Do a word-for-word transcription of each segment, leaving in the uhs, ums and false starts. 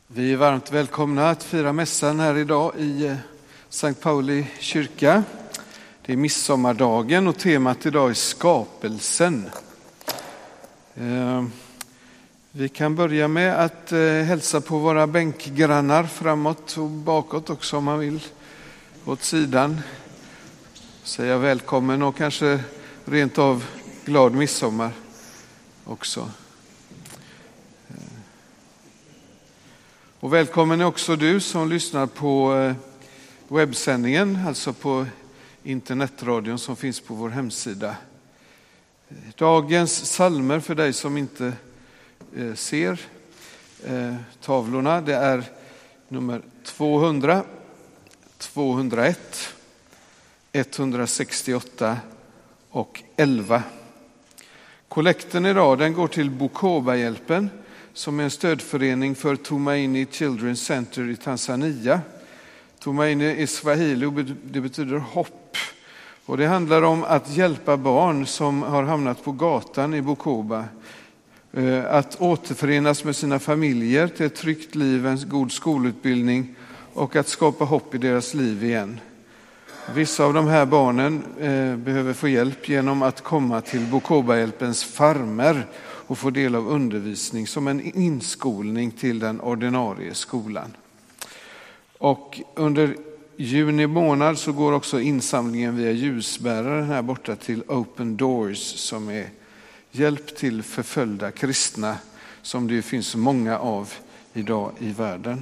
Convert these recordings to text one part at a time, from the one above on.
Vi är varmt välkomna att fira mässan här idag i Sankt Pauli kyrka. Det är midsommardagen och temat idag är skapelsen. Vi kan börja med att hälsa på våra bänkgrannar framåt och bakåt också om man vill. Åt sidan. Säga välkommen och kanske rent av glad midsommar också. Och välkommen är också du som lyssnar på webbsändningen, alltså på internetradion som finns på vår hemsida. Dagens psalmer för dig som inte ser tavlorna, det är nummer tvåhundra, tvåhundraett, etthundrasextioåtta och elva. Kollekten idag den går till Bukoba-hjälpen som är en stödförening för Tumaini Children's Center i Tanzania. Tumaini är swahili och det betyder hopp. Och det handlar om att hjälpa barn som har hamnat på gatan i Bukoba. Att återförenas med sina familjer till ett tryggt liv, en god skolutbildning och att skapa hopp i deras liv igen. Vissa av de här barnen eh, behöver få hjälp genom att komma till Bukoba-hjälpens farmer och få del av undervisning som en inskolning till den ordinarie skolan. Och under juni månad så går också insamlingen via ljusbäraren här borta till Open Doors som är hjälp till förföljda kristna som det finns många av idag i världen.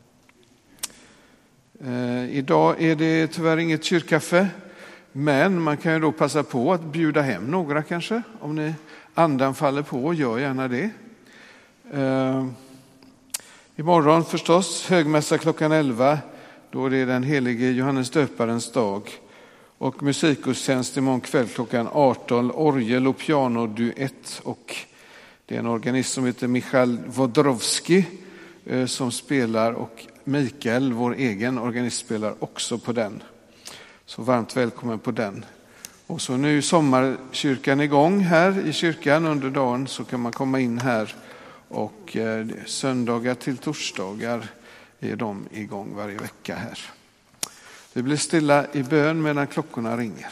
Eh, idag är det tyvärr inget kyrkkaffe, men man kan ju då passa på att bjuda hem några kanske. Om ni andan faller på, gör gärna det. Eh, imorgon förstås, högmässa klockan elva, då är det den helige Johannes döparens dag. Och musikgudstjänst imorgon kväll klockan arton, orgel och pianoduett. Och det är en organist som heter Michal Wodrowski eh, som spelar och Mikael, vår egen organist, spelar också på den. Så varmt välkommen på den. Och så nu är sommarkyrkan igång här i kyrkan under dagen så kan man komma in här. Och eh, söndagar till torsdagar är de igång varje vecka här. Vi blir stilla i bön medan klockorna ringer.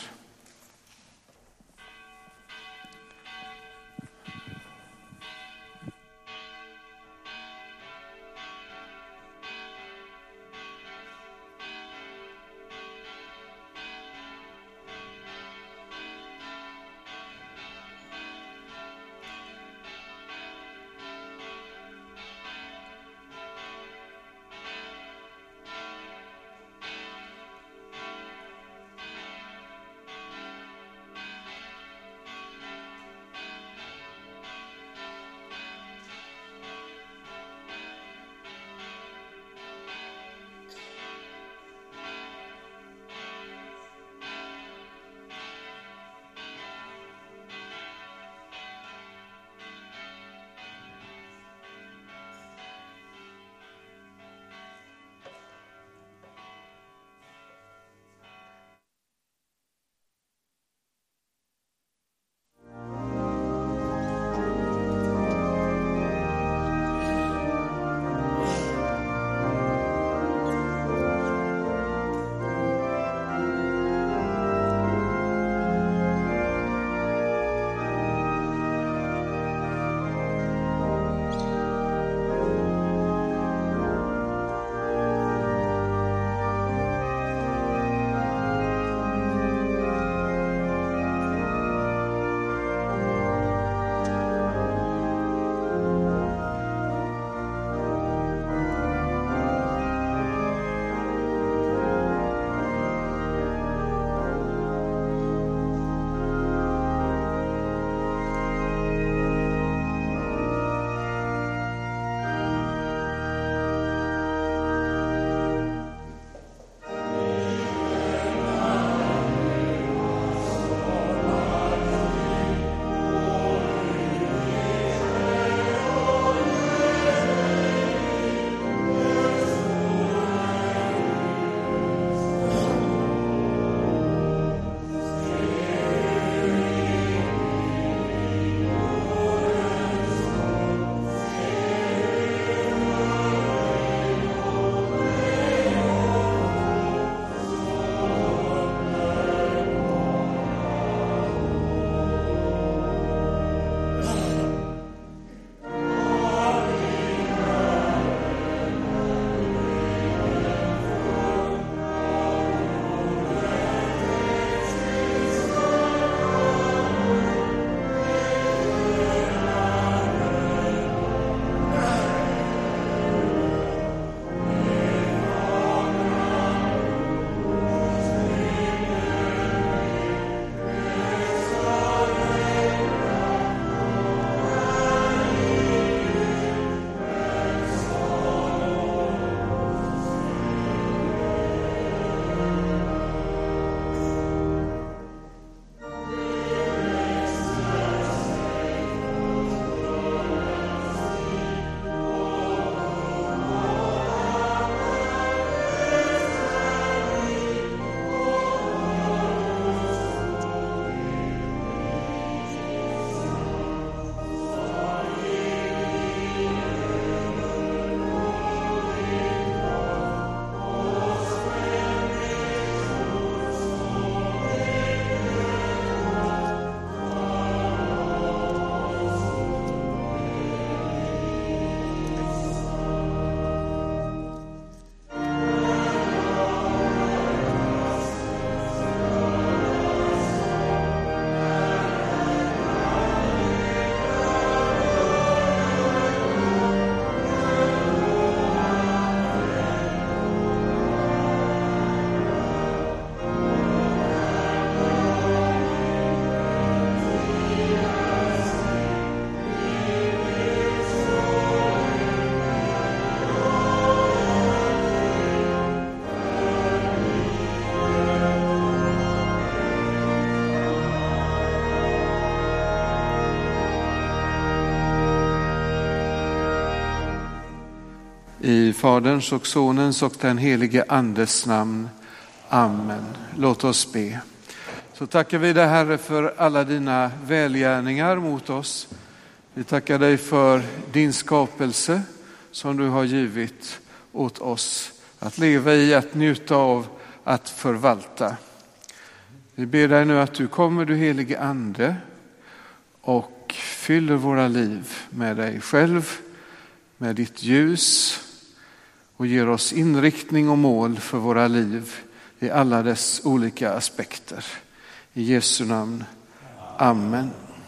I Faderns och Sonens och den helige Andes namn. Amen. Låt oss be. Så tackar vi dig, Herre, för alla dina välgärningar mot oss. Vi tackar dig för din skapelse som du har givit åt oss att leva i, att njuta av, att förvalta. Vi ber dig nu att du kommer, du helige Ande, och fyller våra liv med dig själv, med ditt ljus, och ger oss inriktning och mål för våra liv i alla dess olika aspekter. I Jesu namn. Amen.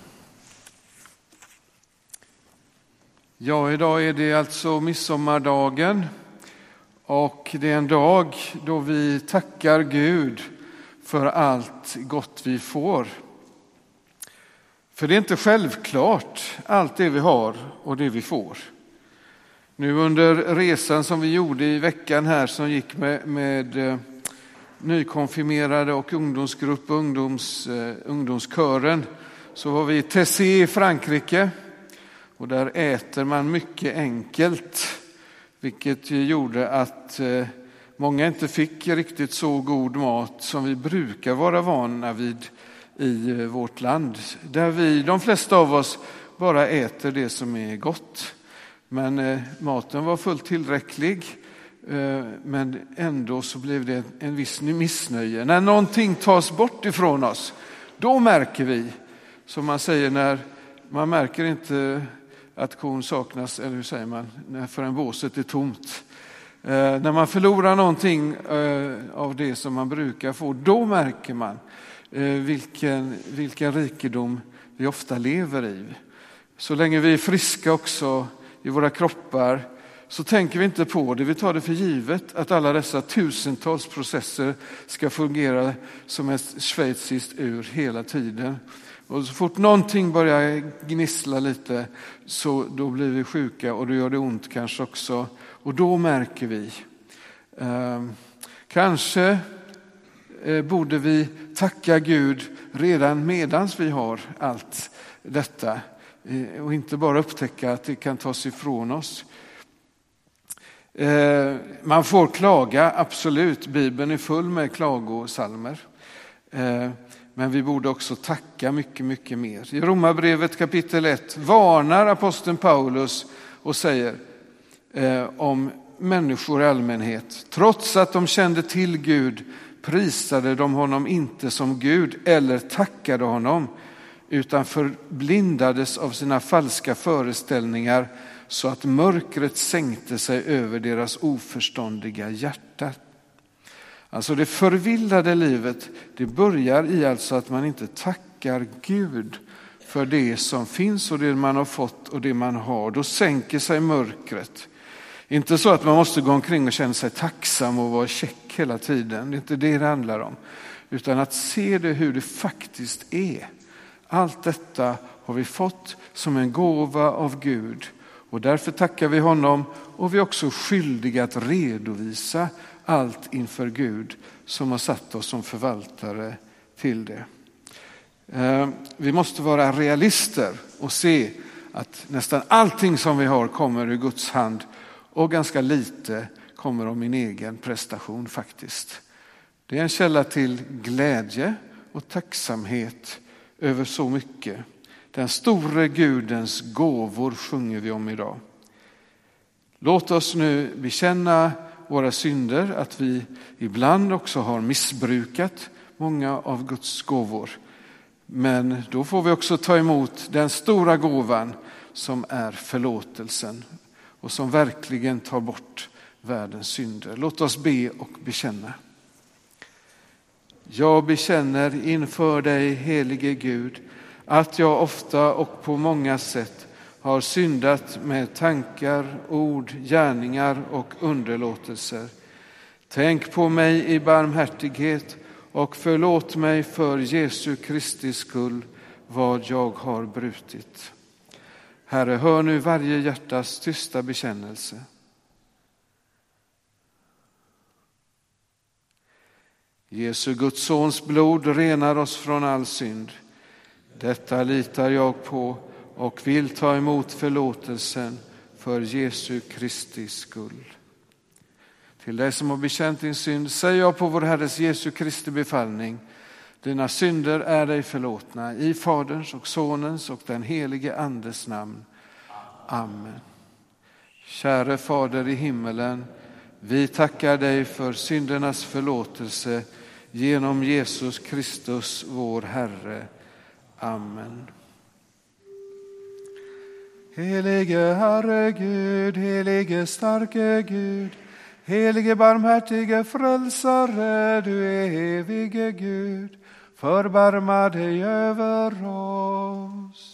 Ja, idag är det alltså midsommardagen, och det är en dag då vi tackar Gud för allt gott vi får. För det är inte självklart allt det vi har och det vi får. Nu under resan som vi gjorde i veckan här som gick med, med nykonfirmerade och ungdomsgrupp, ungdoms, eh, ungdomskören, så var vi i Tessé i Frankrike, och där äter man mycket enkelt, vilket gjorde att eh, många inte fick riktigt så god mat som vi brukar vara vana vid i eh, vårt land, där vi, de flesta av oss, bara äter det som är gott. Men eh, maten var fullt tillräcklig. Men ändå så blev det en viss missnöje. När någonting tas bort ifrån oss, då märker vi, som man säger, när man märker inte att kon saknas, eller hur säger man, när förrän båset är tomt. När man förlorar någonting av det som man brukar få, då märker man vilken, vilken rikedom vi ofta lever i. Så länge vi är friska också i våra kroppar, så tänker vi inte på det. Vi tar det för givet att alla dessa tusentals processer ska fungera som ett schweiziskt ur hela tiden. Och så fort någonting börjar gnissla lite, så då blir vi sjuka, och då gör det ont kanske också. Och då märker vi. Eh, kanske eh, borde vi tacka Gud redan medans vi har allt detta. Eh, och inte bara upptäcka att det kan tas ifrån oss. Man får klaga, absolut. Bibeln är full med klagosalmer. Men vi borde också tacka mycket, mycket mer. I Romarbrevet kapitel ett varnar aposteln Paulus och säger om människor i allmänhet: trots att de kände till Gud prisade de honom inte som Gud eller tackade honom, utan förblindades av sina falska föreställningar, så att mörkret sänkte sig över deras oförståndiga hjärta. Alltså det förvillade livet, det börjar i alltså att man inte tackar Gud för det som finns och det man har fått och det man har. Då sänker sig mörkret. Inte så att man måste gå omkring och känna sig tacksam och vara check hela tiden. Det är inte det det handlar om. Utan att se det hur det faktiskt är. Allt detta har vi fått som en gåva av Gud. Och därför tackar vi honom, och vi är också skyldiga att redovisa allt inför Gud som har satt oss som förvaltare till det. Vi måste vara realister och se att nästan allting som vi har kommer ur Guds hand, och ganska lite kommer av min egen prestation faktiskt. Det är en källa till glädje och tacksamhet över så mycket. Den store Gudens gåvor sjunger vi om idag. Låt oss nu bekänna våra synder, att vi ibland också har missbrukat många av Guds gåvor. Men då får vi också ta emot den stora gåvan som är förlåtelsen och som verkligen tar bort världens synder. Låt oss be och bekänna. Jag bekänner inför dig, helige Gud, att jag ofta och på många sätt har syndat med tankar, ord, gärningar och underlåtelser. Tänk på mig i barmhärtighet och förlåt mig för Jesu Kristi skull vad jag har brutit. Herre, hör nu varje hjärtas tysta bekännelse. Jesu Guds sons blod renar oss från all synd. Detta litar jag på och vill ta emot förlåtelsen för Jesu Kristi skull. Till dig som har bekänt din synd säger jag på vår Herres Jesu Kristi befallning: dina synder är dig förlåtna i Faderns och Sonens och den helige Andes namn. Amen. Käre Fader i himmelen, vi tackar dig för syndernas förlåtelse genom Jesus Kristus vår Herre. Amen. Helige Herre Gud, helige starke Gud, helige barmhärtige frälsare, du är evige Gud, förbarma dig över oss.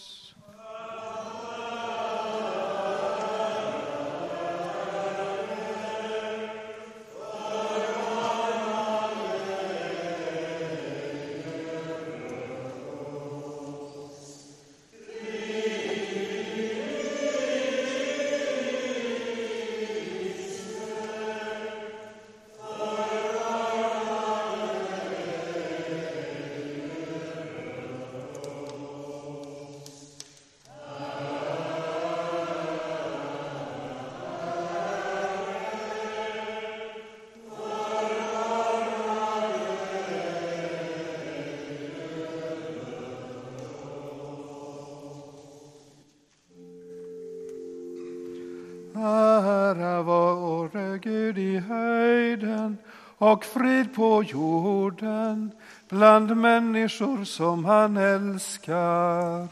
Ära vare Gud i höjden och frid på jorden bland människor som han älskar.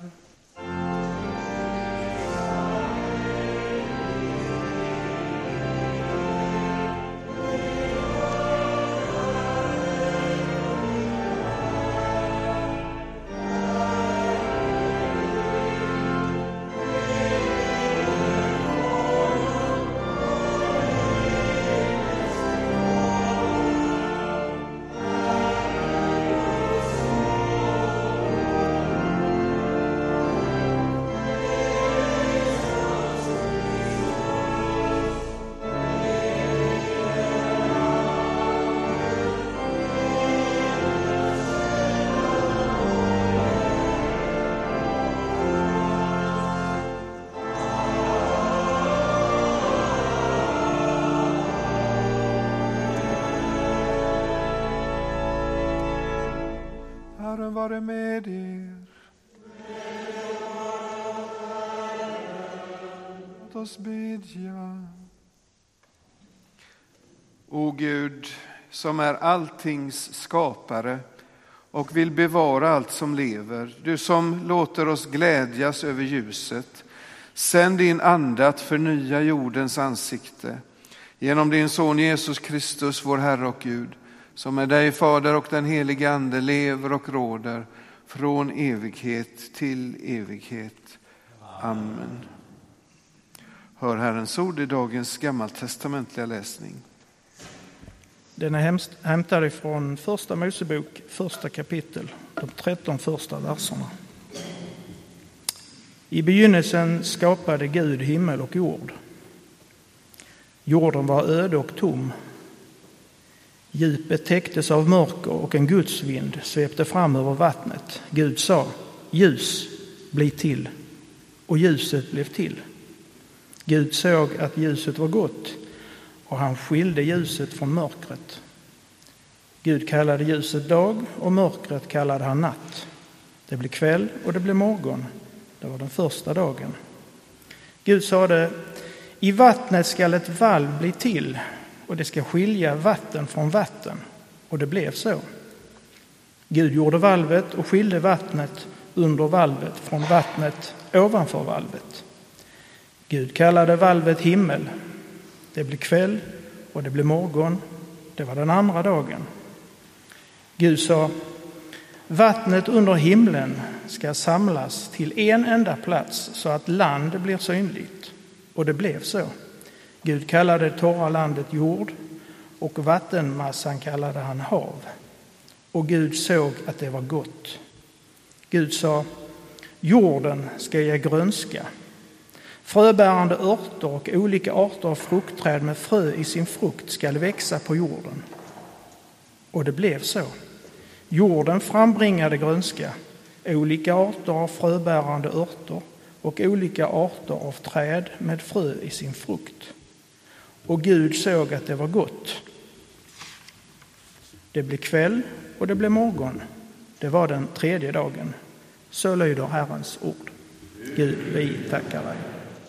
Herren vare med er. Låt oss bedja. O Gud, som är alltings skapare och vill bevara allt som lever, du som låter oss glädjas över ljuset, sänd din ande att förnya jordens ansikte genom din son Jesus Kristus, vår Herre och Gud, som med dig Fader och den helige Ande lever och råder från evighet till evighet. Amen. Hör Herrens ord i dagens gammaltestamentliga läsning. Den är hämtad ifrån första Mosebok, första kapitel, de tretton första verserna. I begynnelsen skapade Gud himmel och jord. Jorden var öde och tom. Djupet täcktes av mörker och en gudsvind svepte fram över vattnet. Gud sa: ljus, bli till. Och ljuset blev till. Gud såg att ljuset var gott, och han skilde ljuset från mörkret. Gud kallade ljuset dag, och mörkret kallade han natt. Det blev kväll och det blev morgon. Det var den första dagen. Gud sade: i vattnet skall ett valv bli till, och det ska skilja vatten från vatten. Och det blev så. Gud gjorde valvet och skilde vattnet under valvet från vattnet ovanför valvet. Gud kallade valvet himmel. Det blev kväll och det blev morgon. Det var den andra dagen. Gud sa: vattnet under himlen ska samlas till en enda plats så att land blir synligt. Och det blev så. Gud kallade torra landet jord, och vattenmassan kallade han hav. Och Gud såg att det var gott. Gud sa: jorden ska ge grönska. Fröbärande örter och olika arter av fruktträd med frö i sin frukt ska växa på jorden. Och det blev så. Jorden frambringade grönska, olika arter av fröbärande örter och olika arter av träd med frö i sin frukt. Och Gud såg att det var gott. Det blev kväll och det blev morgon. Det var den tredje dagen. Så lyder Herrens ord. Gud, vi tackar dig.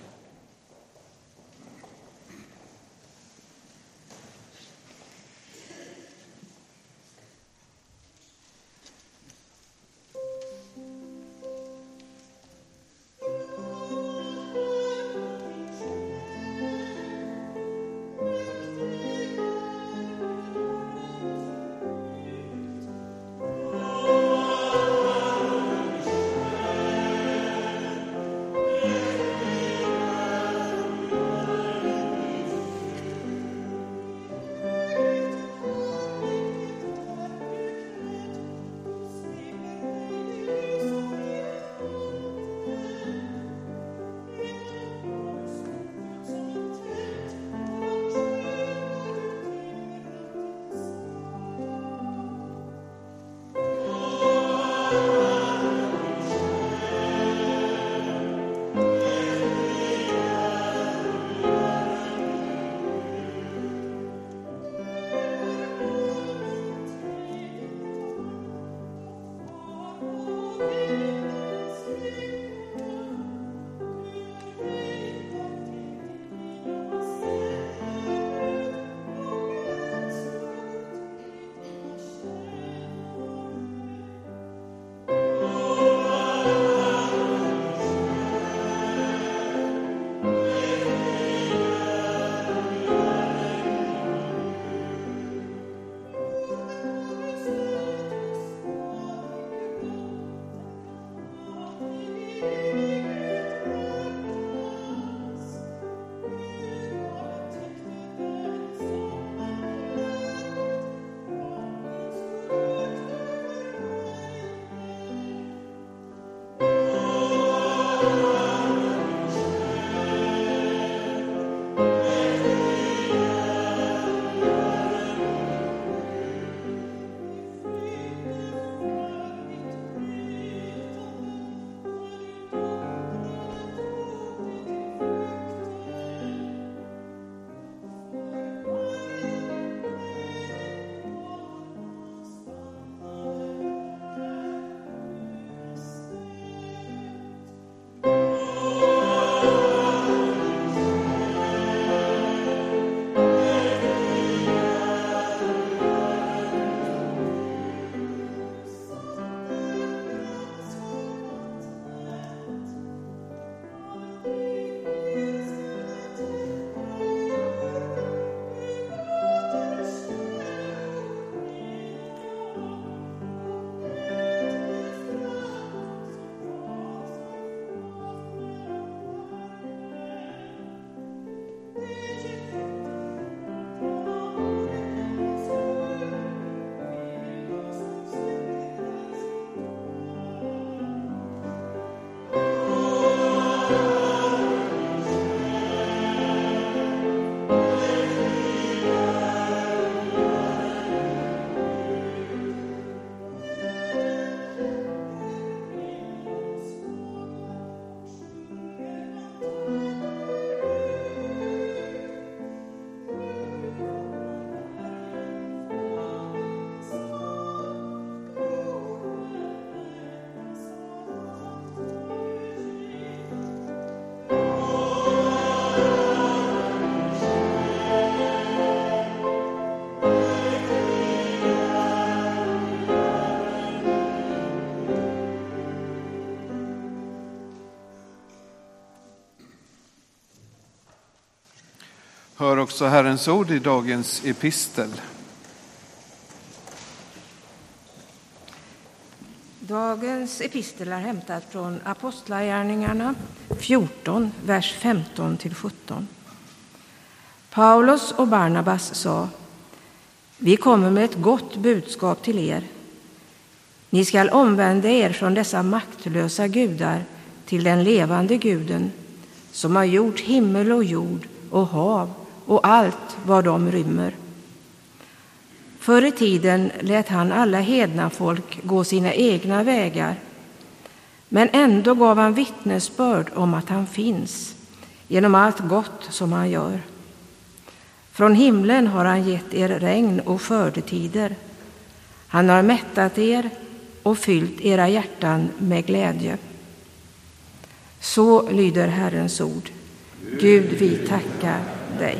Hör också Herrens ord i dagens epistel. Dagens epistel är hämtad från Apostlagärningarna fjorton, vers femton till sjutton. Paulus och Barnabas sa: Vi kommer med ett gott budskap till er. Ni skall omvända er från dessa maktlösa gudar till den levande guden, som har gjort himmel och jord och hav och allt vad de rymmer. Förr i tiden lät han alla hedna folk gå sina egna vägar, Men ändå gav han vittnesbörd om att han finns genom allt gott som han gör. Från himlen har han gett er regn och skördetider. Han har mättat er och fyllt era hjärtan med glädje. Så lyder Herrens ord. Gud, vi tackar dig.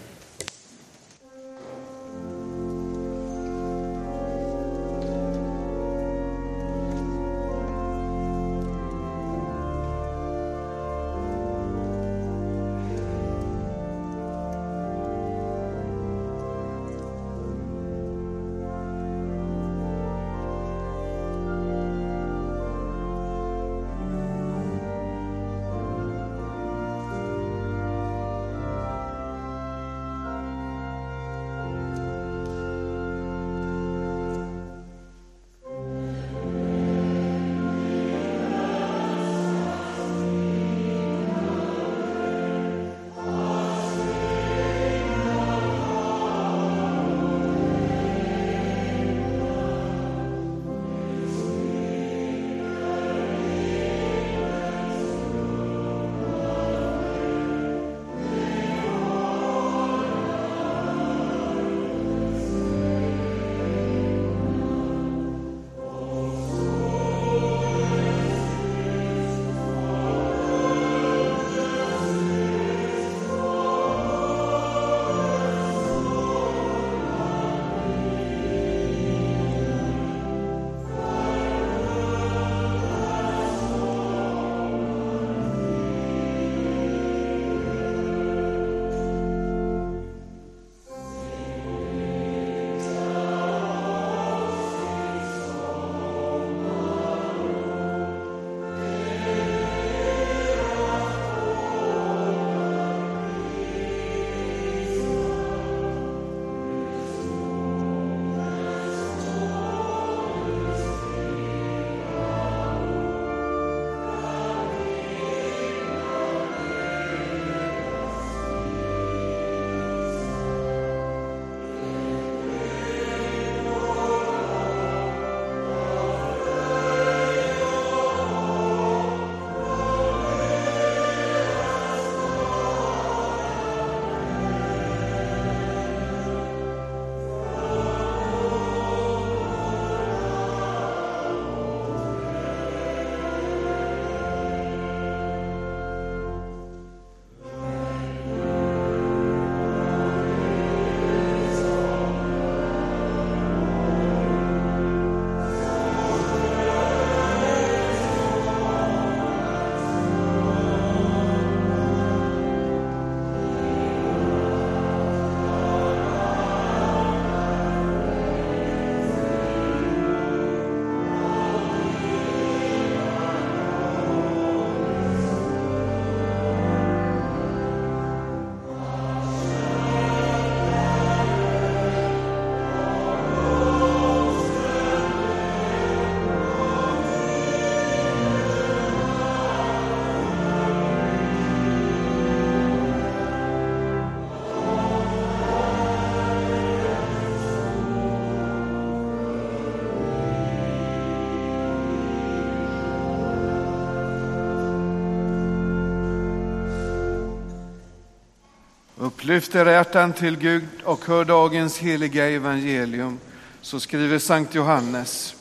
Upplyft era hjärtan till Gud och hör dagens heliga evangelium. Så skriver Sankt Johannes.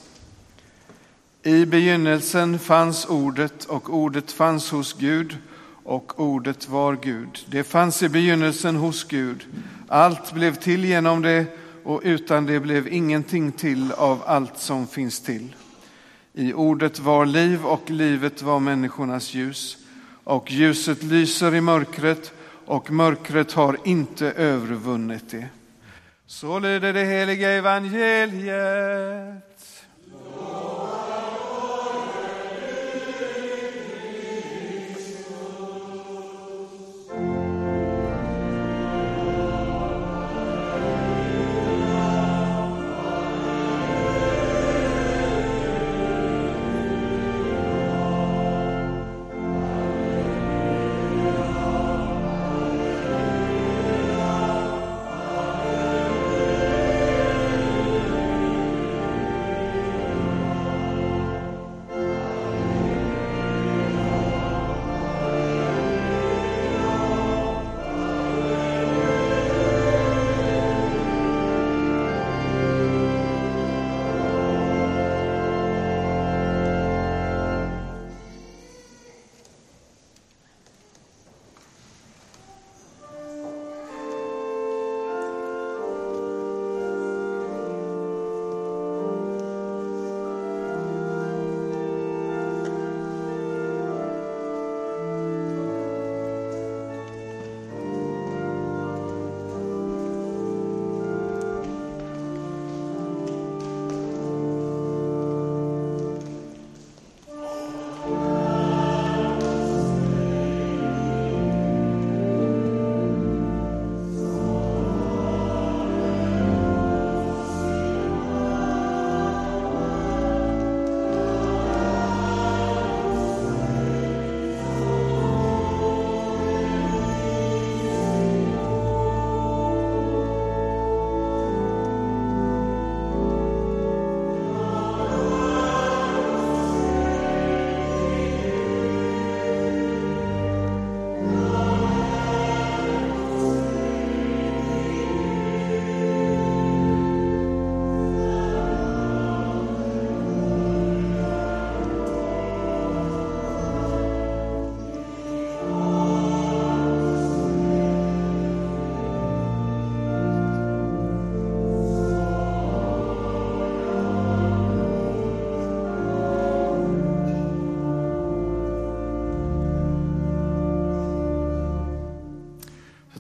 I begynnelsen fanns ordet och ordet fanns hos Gud och ordet var Gud. Det fanns i begynnelsen hos Gud. Allt blev till genom det och utan det blev ingenting till av allt som finns till. I ordet var liv och livet var människornas ljus. Och ljuset lyser i mörkret och mörkret har inte övervunnit det. Så lyder det heliga evangeliet.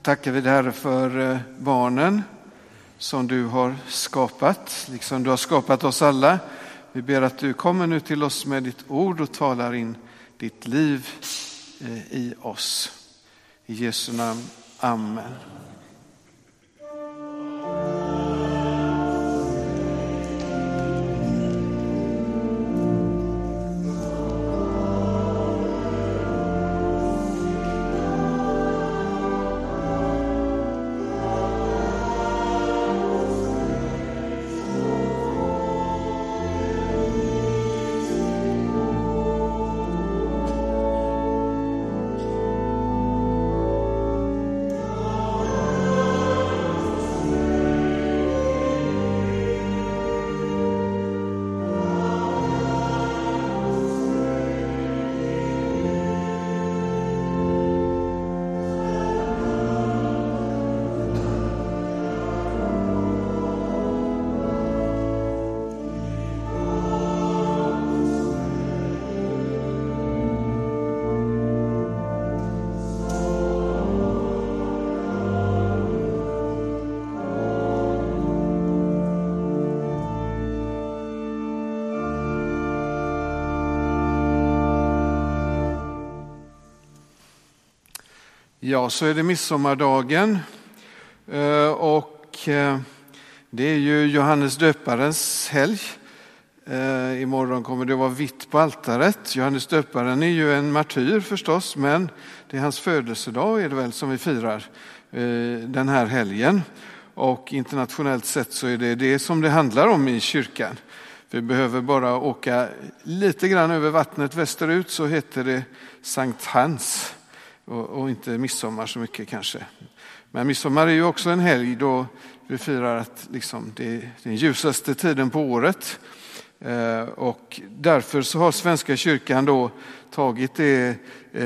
tackar vi dig, Herre, för barnen som du har skapat, liksom du har skapat oss alla. Vi ber att du kommer nu till oss med ditt ord och talar in ditt liv i oss. I Jesu namn, amen. Ja, så är det midsommardagen och det är ju Johannes döparens helg. Imorgon kommer det vara vitt på altaret. Johannes döparen är ju en martyr förstås, men det är hans födelsedag är det väl som vi firar den här helgen. Och internationellt sett så är det det som det handlar om i kyrkan. Vi behöver bara åka lite grann över vattnet västerut så heter det Sankt Hans. Och, och inte midsommar så mycket kanske. Men midsommar är ju också en helg då vi firar att liksom det är den ljusaste tiden på året. Eh, och därför så har Svenska kyrkan då tagit det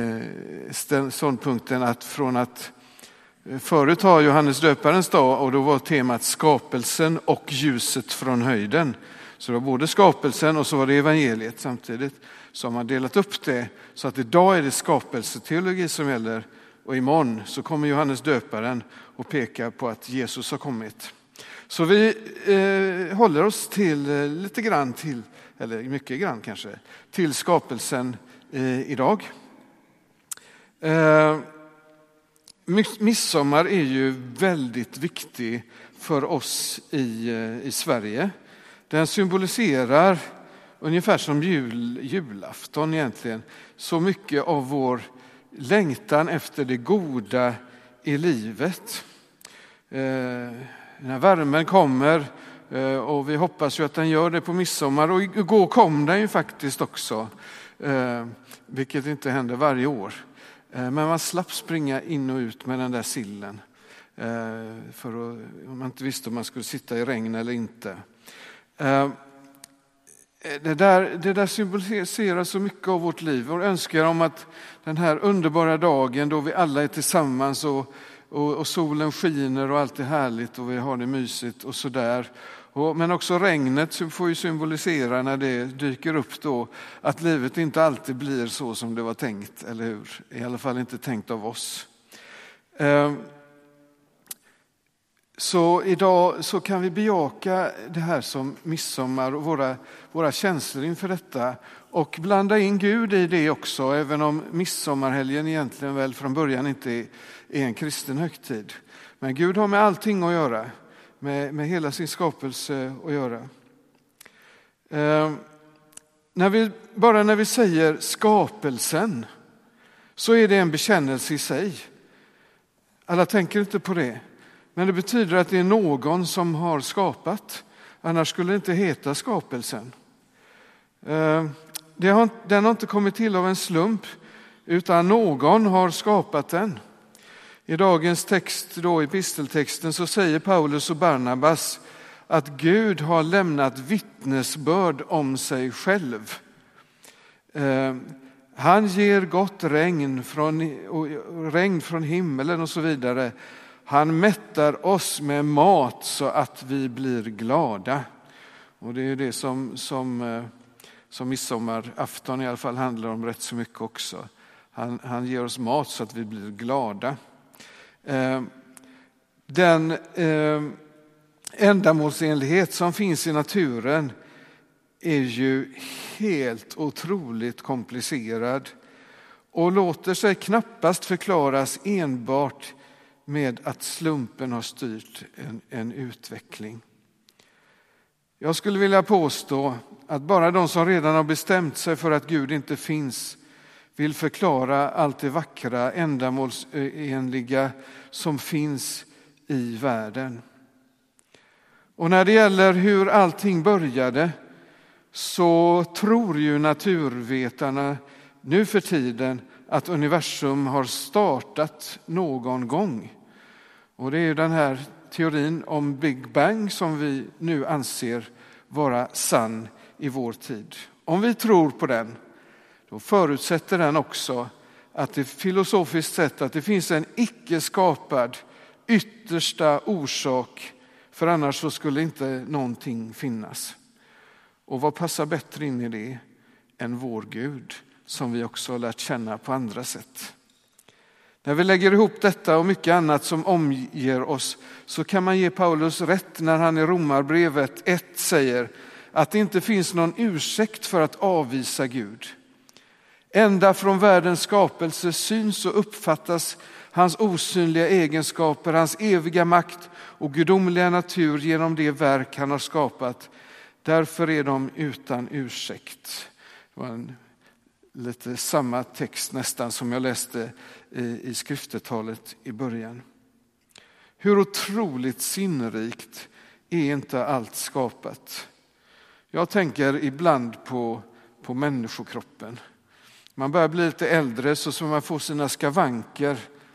eh, ståndpunkten att från att förut har Johannes döparens dag och då var temat skapelsen och ljuset från höjden. Så det var både skapelsen och så var det evangeliet samtidigt. Så man delat upp det så att idag är det skapelseteologi som gäller och imorgon så kommer Johannes döparen och pekar på att Jesus har kommit. Så vi eh, håller oss till eh, lite grann till, eller mycket grann kanske, till skapelsen eh, idag. Eh, midsommar är ju väldigt viktig för oss i, eh, i Sverige. Den symboliserar ungefär som jul, julafton egentligen, så mycket av vår längtan efter det goda i livet. Eh, när värmen kommer eh, och vi hoppas ju att den gör det på midsommar och igår kom den ju faktiskt också, eh, vilket inte händer varje år. Eh, men man slapp springa in och ut med den där sillen eh, för att, om man inte visste om man skulle sitta i regn eller inte. Eh, Det där, det där symboliserar så mycket av vårt liv och önskar om att den här underbara dagen då vi alla är tillsammans och, och, och solen skiner och allt är härligt och vi har det mysigt och sådär. Och, men också regnet får ju symbolisera när det dyker upp då att livet inte alltid blir så som det var tänkt, eller hur? I alla fall inte tänkt av oss. Eh, Så idag så kan vi bejaka det här som midsommar och våra, våra känslor inför detta och blanda in Gud i det också, även om midsommarhelgen egentligen väl från början inte är, är en kristen högtid. Men Gud har med allting att göra, med, med hela sin skapelse att göra. Eh, när vi, bara när vi säger skapelsen så är det en bekännelse i sig. Alla tänker inte på det. Men det betyder att det är någon som har skapat. Annars skulle det inte heta skapelsen. Det har, den har inte kommit till av en slump. Utan någon har skapat den. I dagens text, då, i episteltexten, så säger Paulus och Barnabas att Gud har lämnat vittnesbörd om sig själv. Han ger gott regn från, regn från himmelen och så vidare. Han mättar oss med mat så att vi blir glada. Och det är det som, som, som midsommarafton i alla fall handlar om rätt så mycket också. Han, han ger oss mat så att vi blir glada. Den ändamålsenlighet som finns i naturen är ju helt otroligt komplicerad och låter sig knappast förklaras enbart med att slumpen har styrt en, en utveckling. Jag skulle vilja påstå att bara de som redan har bestämt sig för att Gud inte finns vill förklara allt det vackra, ändamålsenliga som finns i världen. Och när det gäller hur allting började så tror ju naturvetarna nu för tiden att universum har startat någon gång. Och det är den här teorin om Big Bang som vi nu anser vara sann i vår tid. Om vi tror på den, då förutsätter den också att det filosofiskt sett att det finns en icke skapad yttersta orsak, för annars så skulle inte någonting finnas. Och vad passar bättre in i det än vår Gud, som vi också har lärt känna på andra sätt. När vi lägger ihop detta och mycket annat som omger oss så kan man ge Paulus rätt när han i Romarbrevet ett säger att det inte finns någon ursäkt för att avvisa Gud. Ända från världens skapelse syns och uppfattas hans osynliga egenskaper, hans eviga makt och gudomliga natur genom det verk han har skapat. Därför är de utan ursäkt. Det var en, lite samma text nästan som jag läste i, i skriftetalet i början. Hur otroligt sinnrikt är inte allt skapat. Jag tänker ibland på, på människokroppen. Man börjar bli lite äldre så som man får sina skavanker.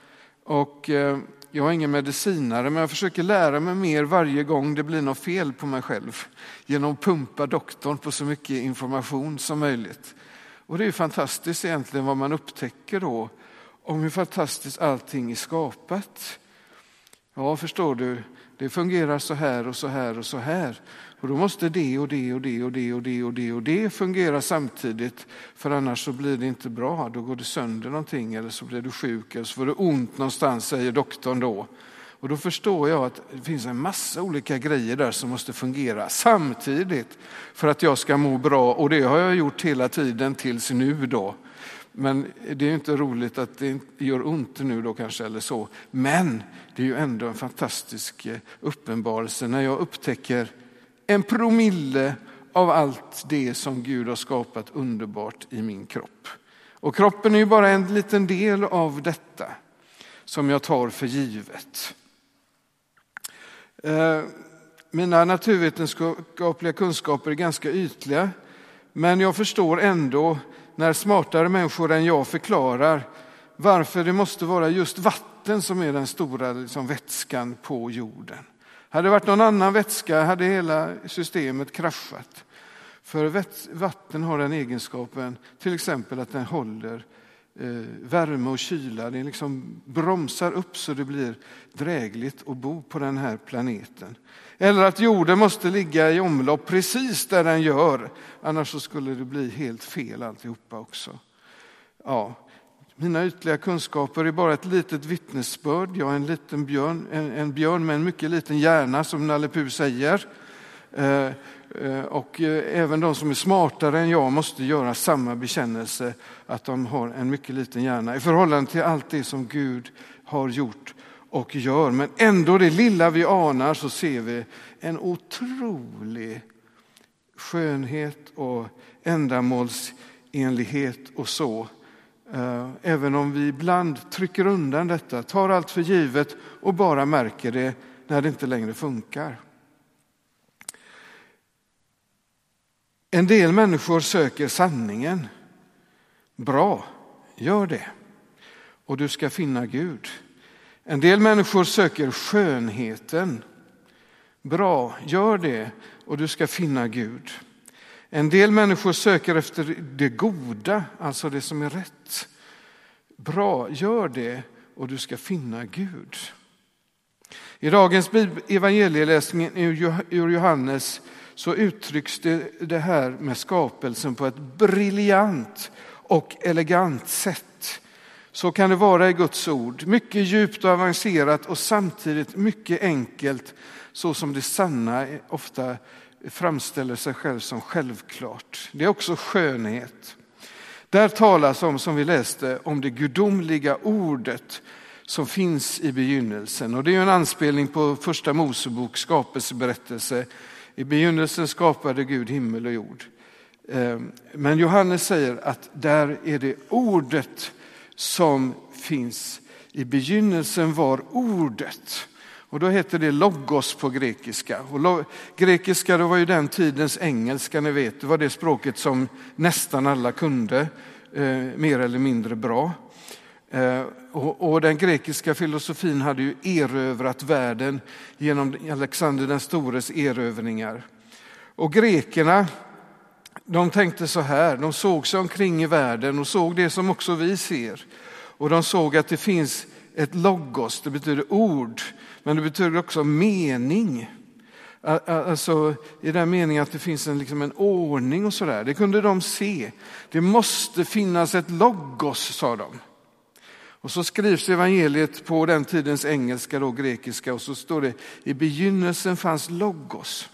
Och eh, jag är ingen medicinare, men jag försöker lära mig mer varje gång det blir något fel på mig själv. Genom att pumpa doktorn på så mycket information som möjligt. Och det är fantastiskt egentligen vad man upptäcker då. Om hur fantastiskt allting är skapat. Ja, förstår du, det fungerar så här och så här och så här. Och då måste det och det och det och det och det och det och det fungera samtidigt. För annars så blir det inte bra. Då går det sönder någonting eller så blir du sjuk eller så får du ont någonstans, säger doktorn då. Och då förstår jag att det finns en massa olika grejer där som måste fungera samtidigt för att jag ska må bra. Och det har jag gjort hela tiden tills nu då. Men det är ju inte roligt att det gör ont nu då kanske eller så. Men det är ju ändå en fantastisk uppenbarelse när jag upptäcker en promille av allt det som Gud har skapat underbart i min kropp. Och kroppen är ju bara en liten del av detta som jag tar för givet. Mina naturvetenskapliga kunskaper är ganska ytliga, men jag förstår ändå när smartare människor än jag förklarar varför det måste vara just vatten som är den stora liksom, vätskan på jorden. Hade det varit någon annan vätska hade hela systemet kraschat. För vatten har den egenskapen, till exempel att den håller eh, värme och kyla. Det liksom bromsar upp så det blir drägligt att bo på den här planeten. Eller att jorden måste ligga i omlopp precis där den gör. Annars så skulle det bli helt fel alltihopa också. Ja, mina ytliga kunskaper är bara ett litet vittnesbörd. Jag är en liten björn, en, en björn med en mycket liten hjärna som Nalle Puh säger. Eh, eh, och eh, även de som är smartare än jag måste göra samma bekännelse att de har en mycket liten hjärna i förhållande till allt det som Gud har gjort och gör. Men ändå det lilla vi anar så ser vi en otrolig skönhet och ändamålsenlighet och så. Även om vi ibland trycker undan detta, tar allt för givet och bara märker det när det inte längre funkar. En del människor söker sanningen. Bra, gör det. Och du ska finna Gud. En del människor söker skönheten. Bra, gör det och du ska finna Gud. En del människor söker efter det goda, alltså det som är rätt. Bra, gör det och du ska finna Gud. I dagens evangelieläsning ur Johannes så uttrycks det, det här med skapelsen på ett briljant och elegant sätt. Så kan det vara i Guds ord. Mycket djupt och avancerat och samtidigt mycket enkelt, så som det sanna ofta framställer sig själv som självklart. Det är också skönhet. Där talas om, som vi läste, om det gudomliga ordet som finns i begynnelsen. Och det är en anspelning på första Mosebok skapelseberättelse. I begynnelsen skapade Gud himmel och jord. Men Johannes säger att där är det ordet som finns. I begynnelsen var ordet. Och då heter det logos på grekiska. Och lo- grekiska det var ju den tidens engelska, ni vet. Det var det språket som nästan alla kunde, eh, mer eller mindre bra. Eh, och, och den grekiska filosofin hade ju erövrat världen genom Alexander den stores erövringar. Och grekerna, de tänkte så här, de såg sig omkring i världen och såg det som också vi ser. Och de såg att det finns ett logos, det betyder ord, men det betyder också mening. Alltså i den meningen att det finns en, liksom en ordning och sådär. Det kunde de se. Det måste finnas ett logos, sa de. Och så skrivs evangeliet på den tidens engelska och grekiska och så står det i begynnelsen fanns logos.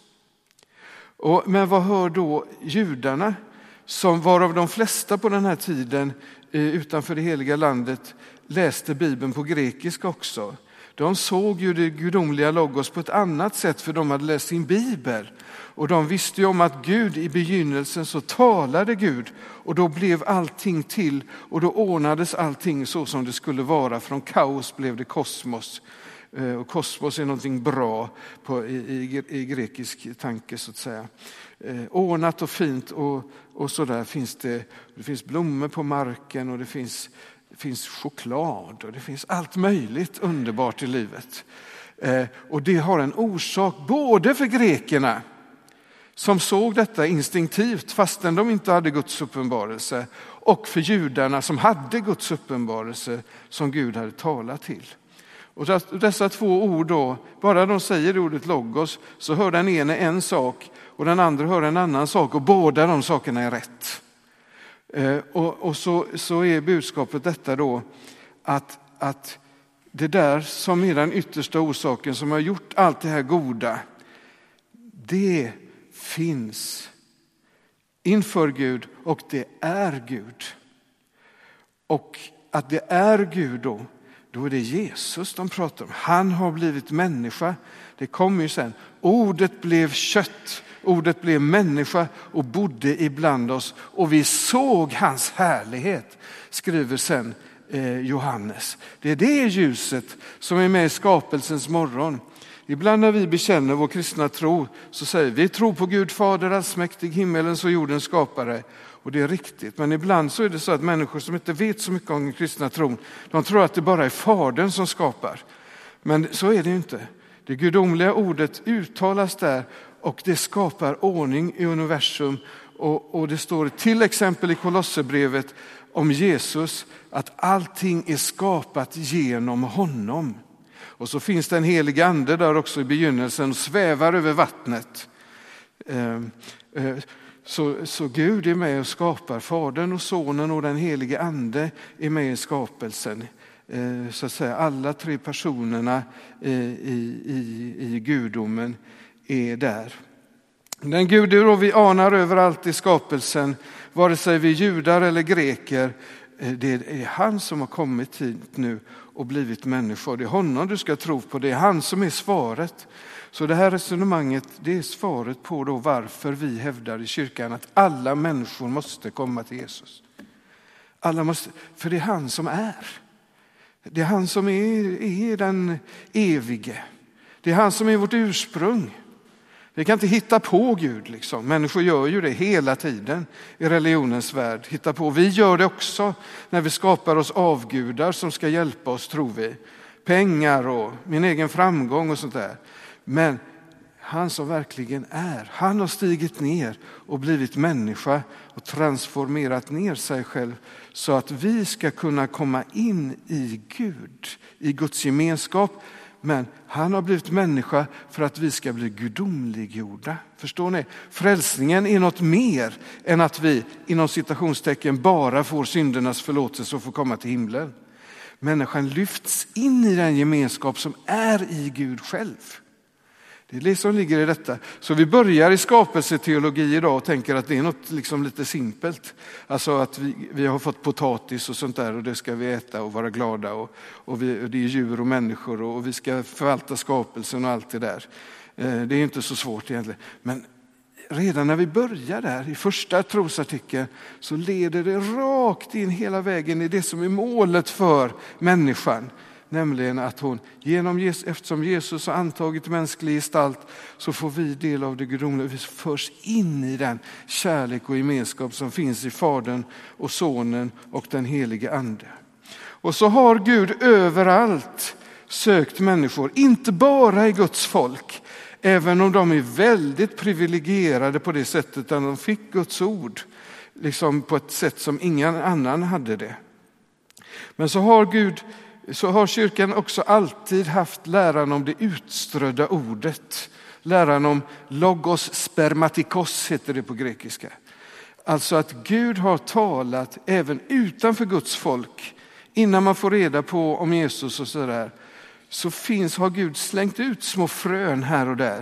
Och, men vad hör då judarna, som var av de flesta på den här tiden eh, utanför det heliga landet läste Bibeln på grekiska också. De såg ju det gudomliga logos på ett annat sätt, för de hade läst sin bibel. Och de visste ju om att Gud i begynnelsen så talade Gud. Och då blev allting till och då ordnades allting så som det skulle vara. Från kaos blev det kosmos. Och kosmos är någonting bra på, i, i, i grekisk tanke så att säga. Eh, ordnat och fint och, och så där finns det. Det finns blommor på marken och det finns... Det finns choklad och det finns allt möjligt underbart i livet. Eh, och det har en orsak både för grekerna som såg detta instinktivt fastän de inte hade Guds uppenbarelse, och för judarna som hade Guds uppenbarelse som Gud hade talat till. Och dessa två ord då, bara de säger ordet logos så hör den ene en sak och den andra hör en annan sak, och båda de sakerna är rätt. Eh, och och så, så är budskapet detta då att, att det där som är den yttersta orsaken som har gjort allt det här goda, det finns inför Gud och det är Gud. Och att det är Gud då, då är det Jesus de pratar om. Han har blivit människa. Det kommer ju sen. Ordet blev kött. Ordet blev människa och bodde ibland oss. Och vi såg hans härlighet, skriver sen eh, Johannes. Det är det ljuset som är med i skapelsens morgon. Ibland när vi bekänner vår kristna tro så säger vi, vi tror på Gud Fader, allsmäktig, himmelens och jordens skapare. Och det är riktigt. Men ibland så är det så att människor som inte vet så mycket om den kristna tron, de tror att det bara är Fadern som skapar. Men så är det inte. Det gudomliga ordet uttalas där och det skapar ordning i universum. Och, och det står till exempel i Kolosserbrevet om Jesus att allting är skapat genom honom. Och så finns det en helig ande där också i begynnelsen och svävar över vattnet. Eh, eh, så, så Gud är med och skapar. Fadern och sonen och den helige ande är med i skapelsen. Eh, så att säga alla tre personerna eh, i, i, i gudomen är där. Den Gud då vi anar överallt i skapelsen, vare sig vi judar eller greker, det är han som har kommit hit nu och blivit människa. Det är honom du ska tro på, det är han som är svaret. Så det här resonemanget, det är svaret på då varför vi hävdar i kyrkan att alla människor måste komma till Jesus. Alla måste, för det är han som är. Det är han som är, är den evige. Det är han som är vårt ursprung. Vi kan inte hitta på Gud liksom. Människor gör ju det hela tiden i religionens värld. Hitta på. Vi gör det också när vi skapar oss avgudar som ska hjälpa oss, tror vi. Pengar och min egen framgång och sånt där. Men han som verkligen är, han har stigit ner och blivit människa och transformerat ner sig själv så att vi ska kunna komma in i Gud, i Guds gemenskap. Men han har blivit människa för att vi ska bli gudomliggjorda. Förstår ni? Frälsningen är något mer än att vi inom citationstecken bara får syndernas förlåtelse och får komma till himlen. Människan lyfts in i den gemenskap som är i Gud själv. Det är det som ligger i detta. Så vi börjar i skapelseteologi idag och tänker att det är något liksom lite simpelt. Alltså att vi, vi har fått potatis och sånt där och det ska vi äta och vara glada. Och, och, vi, och det är djur och människor och vi ska förvalta skapelsen och allt det där. Det är inte så svårt egentligen. Men redan när vi börjar där i första trosartikeln så leder det rakt in hela vägen i det som är målet för människan. Nämligen att hon, genom, eftersom Jesus har antagit mänsklig gestalt så får vi del av det gudomliga. Vi förs in i den kärlek och gemenskap som finns i Fadern och Sonen och den helige Ande. Och så har Gud överallt sökt människor, inte bara i Guds folk. Även om de är väldigt privilegierade på det sättet att de fick Guds ord. Liksom på ett sätt som ingen annan hade det. Men så har Gud... så har kyrkan också alltid haft läran om det utströdda ordet. Läran om logos spermatikos heter det på grekiska. Alltså att Gud har talat även utanför Guds folk. Innan man får reda på om Jesus och sådär. Så finns, har Gud slängt ut små frön här och där.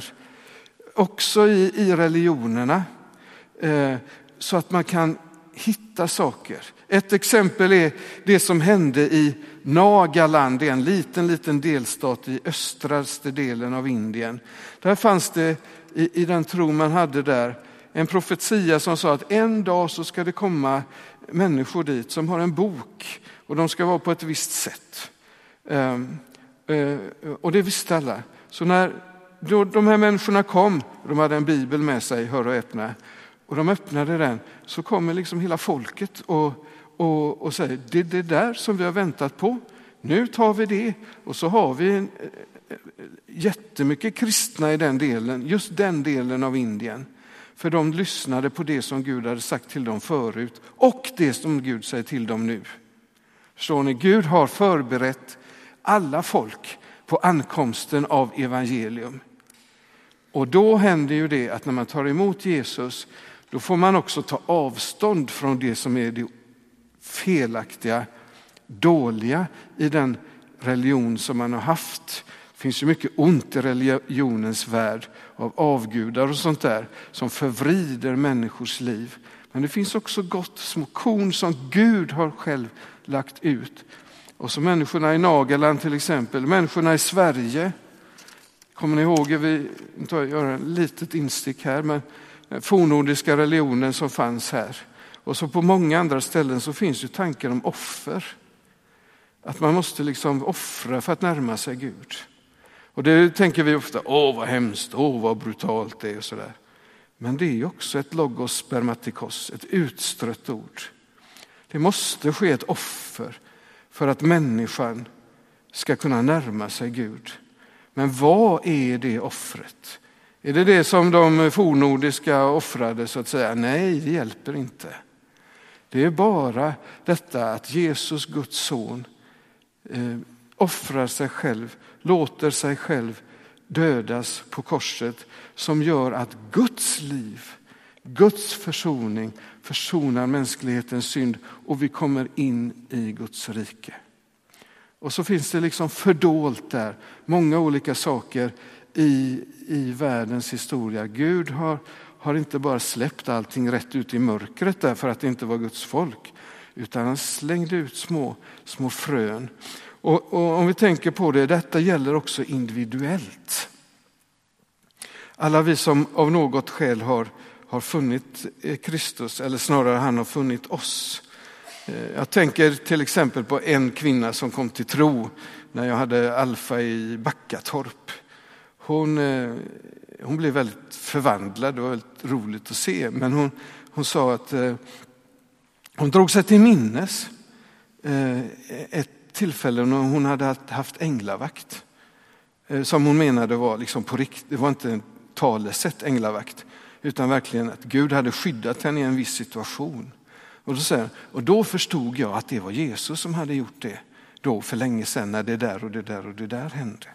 Också i, i religionerna. Eh, så att man kan hitta saker. Ett exempel är det som hände i Nagaland, en liten, liten delstat i östraste delen av Indien. Där fanns det i, i den tro man hade där en profetia som sa att en dag så ska det komma människor dit som har en bok och de ska vara på ett visst sätt. Um, uh, och det visste alla. Så när då, de här människorna kom, de hade en bibel med sig, hör och öppna, och de öppnade den, så kommer liksom hela folket och Och, och säger, det är det där som vi har väntat på. Nu tar vi det. Och så har vi en, jättemycket kristna i den delen. Just den delen av Indien. För de lyssnade på det som Gud hade sagt till dem förut. Och det som Gud säger till dem nu. Förstår ni? Gud har förberett alla folk på ankomsten av evangelium. Och då händer ju det att när man tar emot Jesus, då får man också ta avstånd från det som är det felaktiga, dåliga i den religion som man har haft. Det finns ju mycket ont i religionens värld av avgudar och sånt där som förvrider människors liv. Men det finns också gott, små korn som Gud har själv lagt ut. Och så människorna i Nagaland till exempel, människorna i Sverige. Kommer ni ihåg, vi tar göra en litet instick här, men fornnordiska religionen som fanns här. Och så på många andra ställen så finns ju tankar om offer. Att man måste liksom offra för att närma sig Gud. Och det tänker vi ofta, åh vad hemskt, åh vad brutalt det är och sådär. Men det är ju också ett logos spermatikos, ett utstrött ord. Det måste ske ett offer för att människan ska kunna närma sig Gud. Men vad är det offret? Är det det som de fornnordiska offrade så att säga? Nej, det hjälper inte. Det är bara detta att Jesus, Guds son, eh, offrar sig själv, låter sig själv dödas på korset som gör att Guds liv, Guds försoning försonar mänsklighetens synd och vi kommer in i Guds rike. Och så finns det liksom fördolt där många olika saker i, i världens historia. Gud har har inte bara släppt allting rätt ut i mörkret där för att det inte var Guds folk. Utan han slängde ut små, små frön. Och, och om vi tänker på det, detta gäller också individuellt. Alla vi som av något skäl har, har funnit Kristus, eller snarare han har funnit oss. Jag tänker till exempel på en kvinna som kom till tro när jag hade Alfa i Backatorp. Hon... Hon blev väldigt förvandlad, det var väldigt roligt att se. Men hon, hon sa att eh, hon drog sig till minnes eh, ett tillfälle när hon hade haft änglavakt. Eh, som hon menade var liksom på riktigt, det var inte en talesätt änglavakt. Utan verkligen att Gud hade skyddat henne i en viss situation. Och då, säger, och då förstod jag att det var Jesus som hade gjort det. Då för länge sedan när det där och det där och det där hände.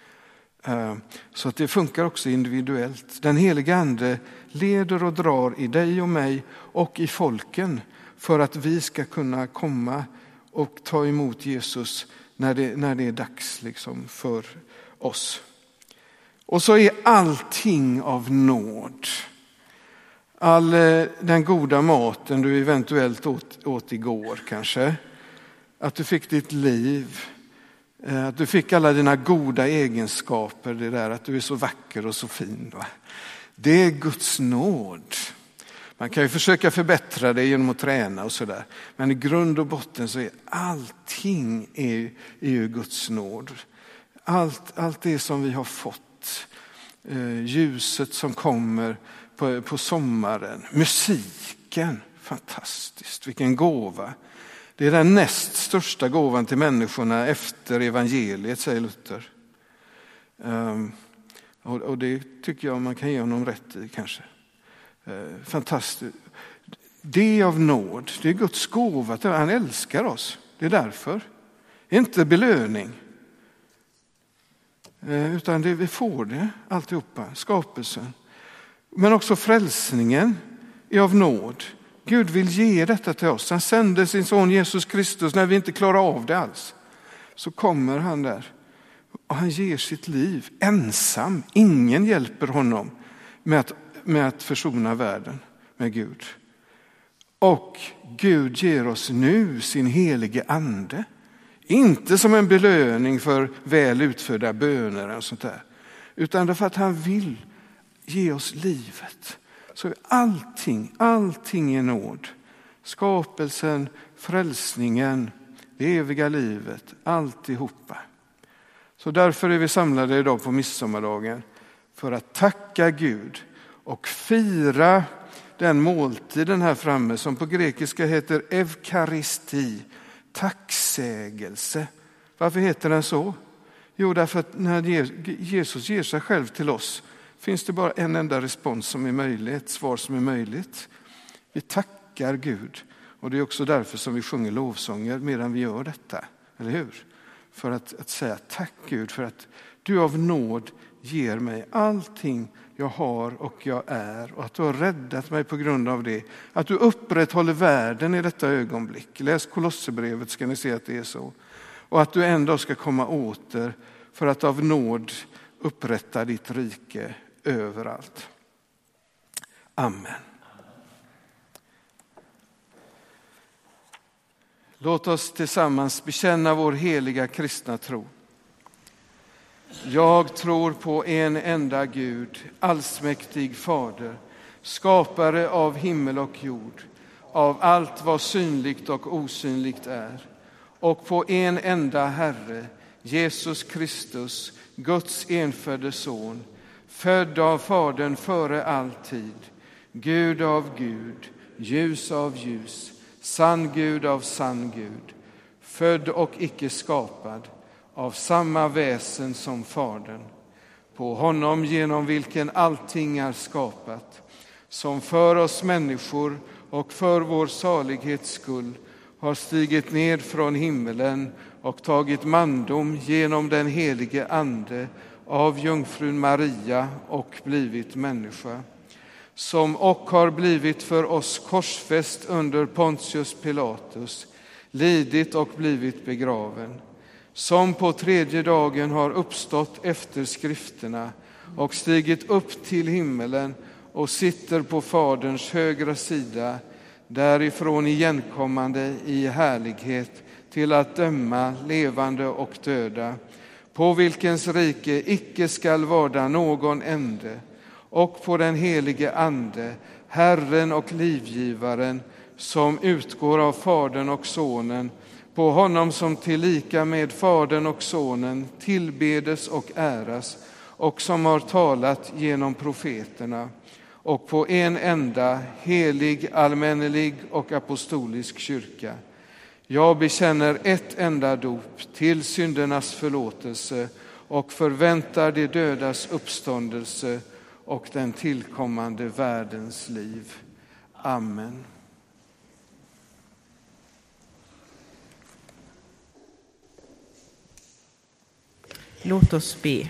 Så att det funkar också individuellt. Den heliga ande leder och drar i dig och mig och i folken för att vi ska kunna komma och ta emot Jesus när det, när det är dags liksom för oss. Och så är allting av nåd. All den goda maten du eventuellt åt, åt igår kanske. Att du fick ditt liv. Att du fick alla dina goda egenskaper. Det där att du är så vacker och så fin. Va? Det är Guds nåd. Man kan ju försöka förbättra det genom att träna och sådär. Men i grund och botten så är allting är, är ju Guds nåd. Allt, allt det som vi har fått. Eh, ljuset som kommer på, på sommaren. Musiken. Fantastiskt. Vilken gåva. Det är den näst största gåvan till människorna efter evangeliet, säger Luther. Um, och, och det tycker jag man kan ge honom rätt i kanske. Uh, fantastiskt. Det är av nåd. Det är Guds gåva. Han älskar oss. Det är därför. Inte belöning. Uh, utan det, vi får det alltihopa. Skapelsen. Men också frälsningen är av nåd. Gud vill ge detta till oss. Han sände sin son Jesus Kristus när vi inte klarar av det alls. Så kommer han där och han ger sitt liv ensam. Ingen hjälper honom med att, med att försona världen med Gud. Och Gud ger oss nu sin helige ande. Inte som en belöning för väl utförda böner och sånt där. Utan därför att han vill ge oss livet. Så allting, allting är nåd. Skapelsen, frälsningen, det eviga livet, alltihopa. Så därför är vi samlade idag på midsommardagen för att tacka Gud och fira den måltiden här framme som på grekiska heter evkaristi, tacksägelse. Varför heter den så? Jo, därför att när Jesus ger sig själv till oss finns det bara en enda respons som är möjlig, ett svar som är möjligt. Vi tackar Gud. Och det är också därför som vi sjunger lovsånger medan vi gör detta. Eller hur? För att, att säga tack Gud för att du av nåd ger mig allting jag har och jag är. Och att du har räddat mig på grund av det. Att du upprätthåller världen i detta ögonblick. Läs Kolosserbrevet ska ni se att det är så. Och att du ändå ska komma åter för att av nåd upprätta ditt rike överallt. Amen. Låt oss tillsammans bekänna vår heliga kristna tro. Jag tror på en enda Gud, allsmäktig Fader, skapare av himmel och jord, av allt vad synligt och osynligt är, och på en enda Herre, Jesus Kristus, Guds enfödde son, född av Fadern före all tid, Gud av Gud, ljus av ljus, sann Gud av sann Gud, född och icke skapad, av samma väsen som Fadern, på honom genom vilken allting är skapat, som för oss människor och för vår salighets skull har stigit ned från himmelen och tagit mandom genom den helige ande av jungfrun Maria och blivit människa, som och har blivit för oss korsfäst under Pontius Pilatus, lidit och blivit begraven, som på tredje dagen har uppstått efter skrifterna och stigit upp till himmelen och sitter på Faderns högra sida, därifrån igenkommande i härlighet till att döma levande och döda, på vilkens rike icke skall varda någon ände, och på den helige ande, Herren och livgivaren, som utgår av Fadern och Sonen, på honom som tillika med Fadern och Sonen tillbedes och äras, och som har talat genom profeterna, och på en enda helig, allmännelig och apostolisk kyrka. Jag bekänner ett enda dop till syndernas förlåtelse och förväntar de dödas uppståndelse och den tillkommande världens liv. Amen. Låt oss be.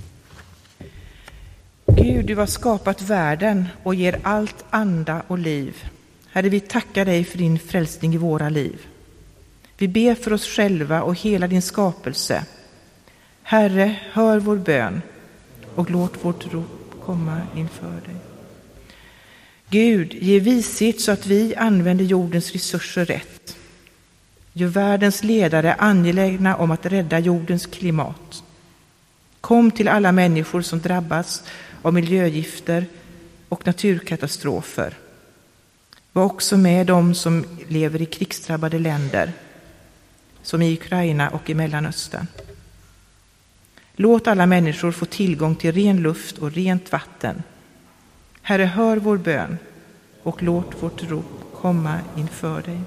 Gud, du har skapat världen och ger allt anda och liv. Herre, vi tackar dig för din frälsning i våra liv. Vi ber för oss själva och hela din skapelse. Herre, hör vår bön och låt vårt rop komma inför dig. Gud, ge vishet så att vi använder jordens resurser rätt. Gör världens ledare angelägna om att rädda jordens klimat. Kom till alla människor som drabbas av miljögifter och naturkatastrofer. Var också med dem som lever i krigsdrabbade länder, som i Ukraina och i Mellanöstern. Låt alla människor få tillgång till ren luft och rent vatten. Herre, hör vår bön och låt vårt rop komma inför dig.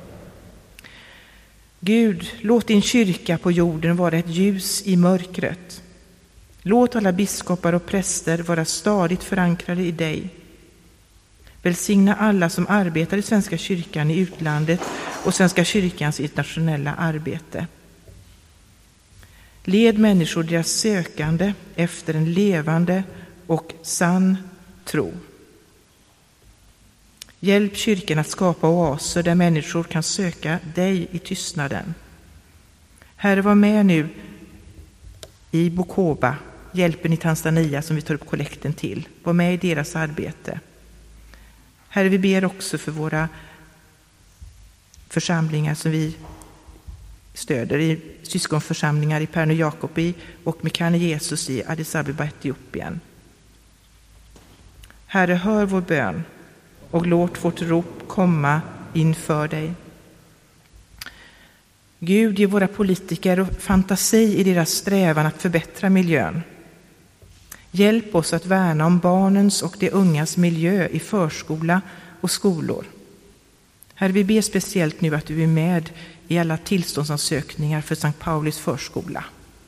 Gud, låt din kyrka på jorden vara ett ljus i mörkret. Låt alla biskopar och präster vara stadigt förankrade i dig. Välsigna alla som arbetar i Svenska kyrkan i utlandet och Svenska kyrkans internationella arbete. Led människor deras sökande efter en levande och sann tro. Hjälp kyrkan att skapa oaser där människor kan söka dig i tystnaden. Herre, var med nu i Bukoba, hjälpen i Tanzania som vi tar upp kollekten till. Var med i deras arbete. Herre, vi ber också för våra församlingar som vi stöder i syskonförsamlingar i Pärnu Jakobi och Mekane Jesus i Addis Abeba, Etiopien. Herre, hör vår bön och låt vårt rop komma inför dig. Gud, ge våra politiker fantasi i deras strävan att förbättra miljön. Hjälp oss att värna om barnens och de ungas miljö i förskola och skolor. Herre, vi ber speciellt nu att du är med i alla tillståndsansökningar för Sankt Paulis förskola.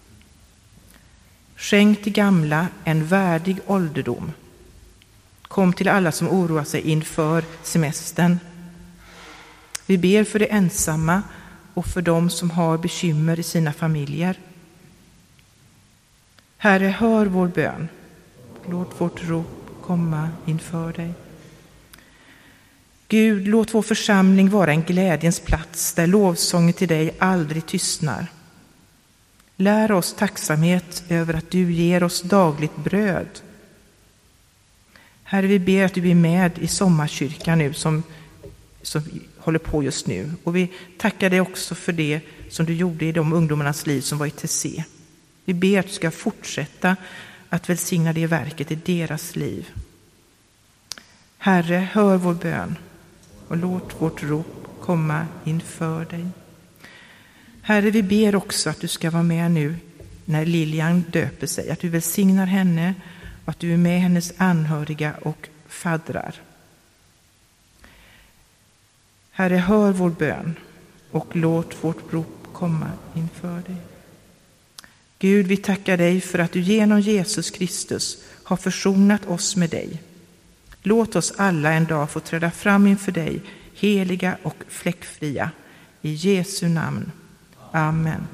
Skänk till gamla en värdig ålderdom. Kom till alla som oroar sig inför semestern. Vi ber för de ensamma och för dem som har bekymmer i sina familjer. Herre, hör vår bön. Låt vårt rop komma inför dig. Gud, låt vår församling vara en glädjens plats där lovsången till dig aldrig tystnar. Lär oss tacksamhet över att du ger oss dagligt bröd. Herre, vi ber att du är med i sommarkyrkan nu som, som håller på just nu. Och vi tackar dig också för det som du gjorde i de ungdomarnas liv som var i T C. Vi ber att du ska fortsätta att välsigna det verket i deras liv. Herre, hör vår bön och låt vårt rop komma inför dig. Herre, vi ber också att du ska vara med nu när Lilian döper sig. Att du välsignar henne och att du är med hennes anhöriga och faddrar. Herre, hör vår bön och låt vårt rop komma inför dig. Gud, vi tackar dig för att du genom Jesus Kristus har försonat oss med dig. Låt oss alla en dag få träda fram inför dig, heliga och fläckfria. I Jesu namn. Amen.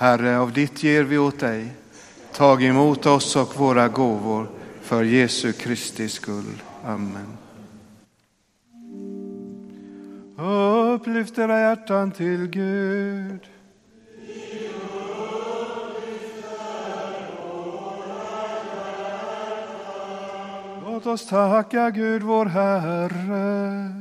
Herre, av ditt ger vi åt dig. Tag emot oss och våra gåvor för Jesu Kristi skull. Amen. Upplyft era hjärtan till Gud. Låt oss tacka Gud vår Herre.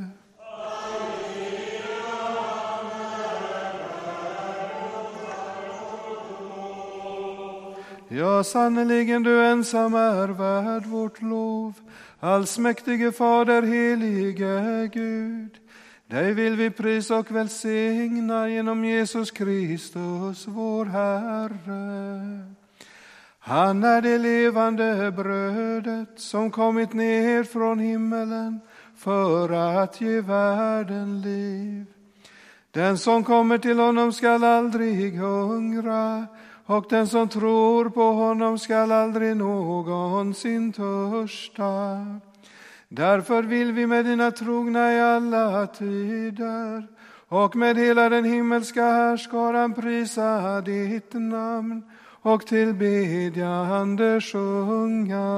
Ja, sannerligen du ensam är värd vårt lov. Allsmäktige Fader, helige Gud. Dig vill vi prisa och välsigna genom Jesus Kristus, vår Herre. Han är det levande brödet som kommit ner från himmelen för att ge världen liv. Den som kommer till honom skall aldrig hungra, och den som tror på honom skall aldrig någonsin törsta. Därför vill vi med dina trogna i alla tider och med hela den himmelska härskaran prisa ditt namn och tillbedjande sjunga.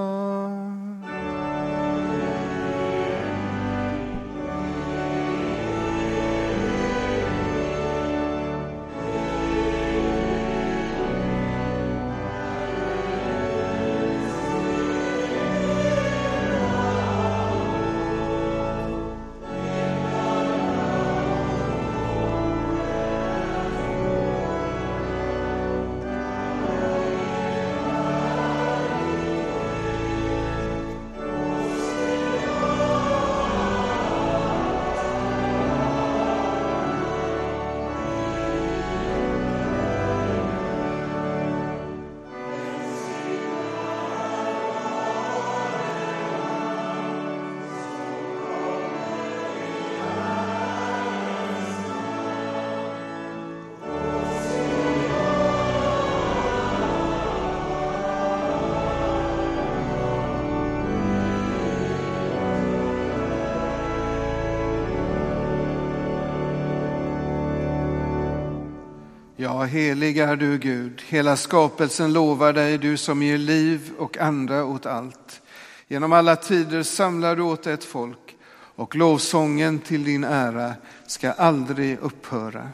Ja, helig är du Gud, hela skapelsen lovar dig, du som ger liv och anda åt allt. Genom alla tider samlar du åt ett folk, och lovsången till din ära ska aldrig upphöra.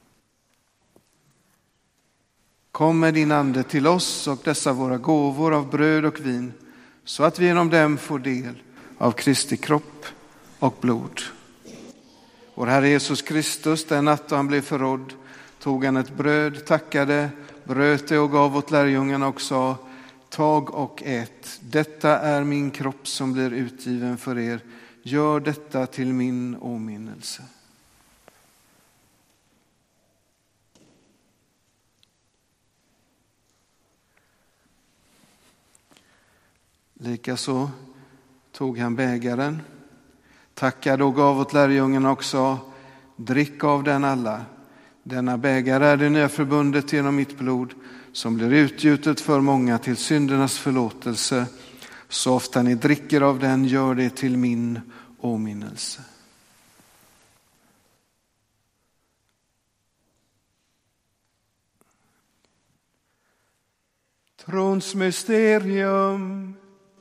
Kom med din ande till oss och dessa våra gåvor av bröd och vin, så att vi genom dem får del av Kristi kropp och blod. Vår Herre Jesus Kristus, den natt då han blev förrådd, tog han ett bröd, tackade, bröt det och gav åt lärjungarna och sa: tag och ät, detta är min kropp som blir utgiven för er. Gör detta till min åminnelse. Likaså tog han bägaren, tackade och gav åt lärjungarna och sa: drick av den alla. Denna bägare är det nya förbundet genom mitt blod, som blir utgjutet för många till syndernas förlåtelse. Så ofta ni dricker av den, gör det till min åminnelse. Trons mysterium.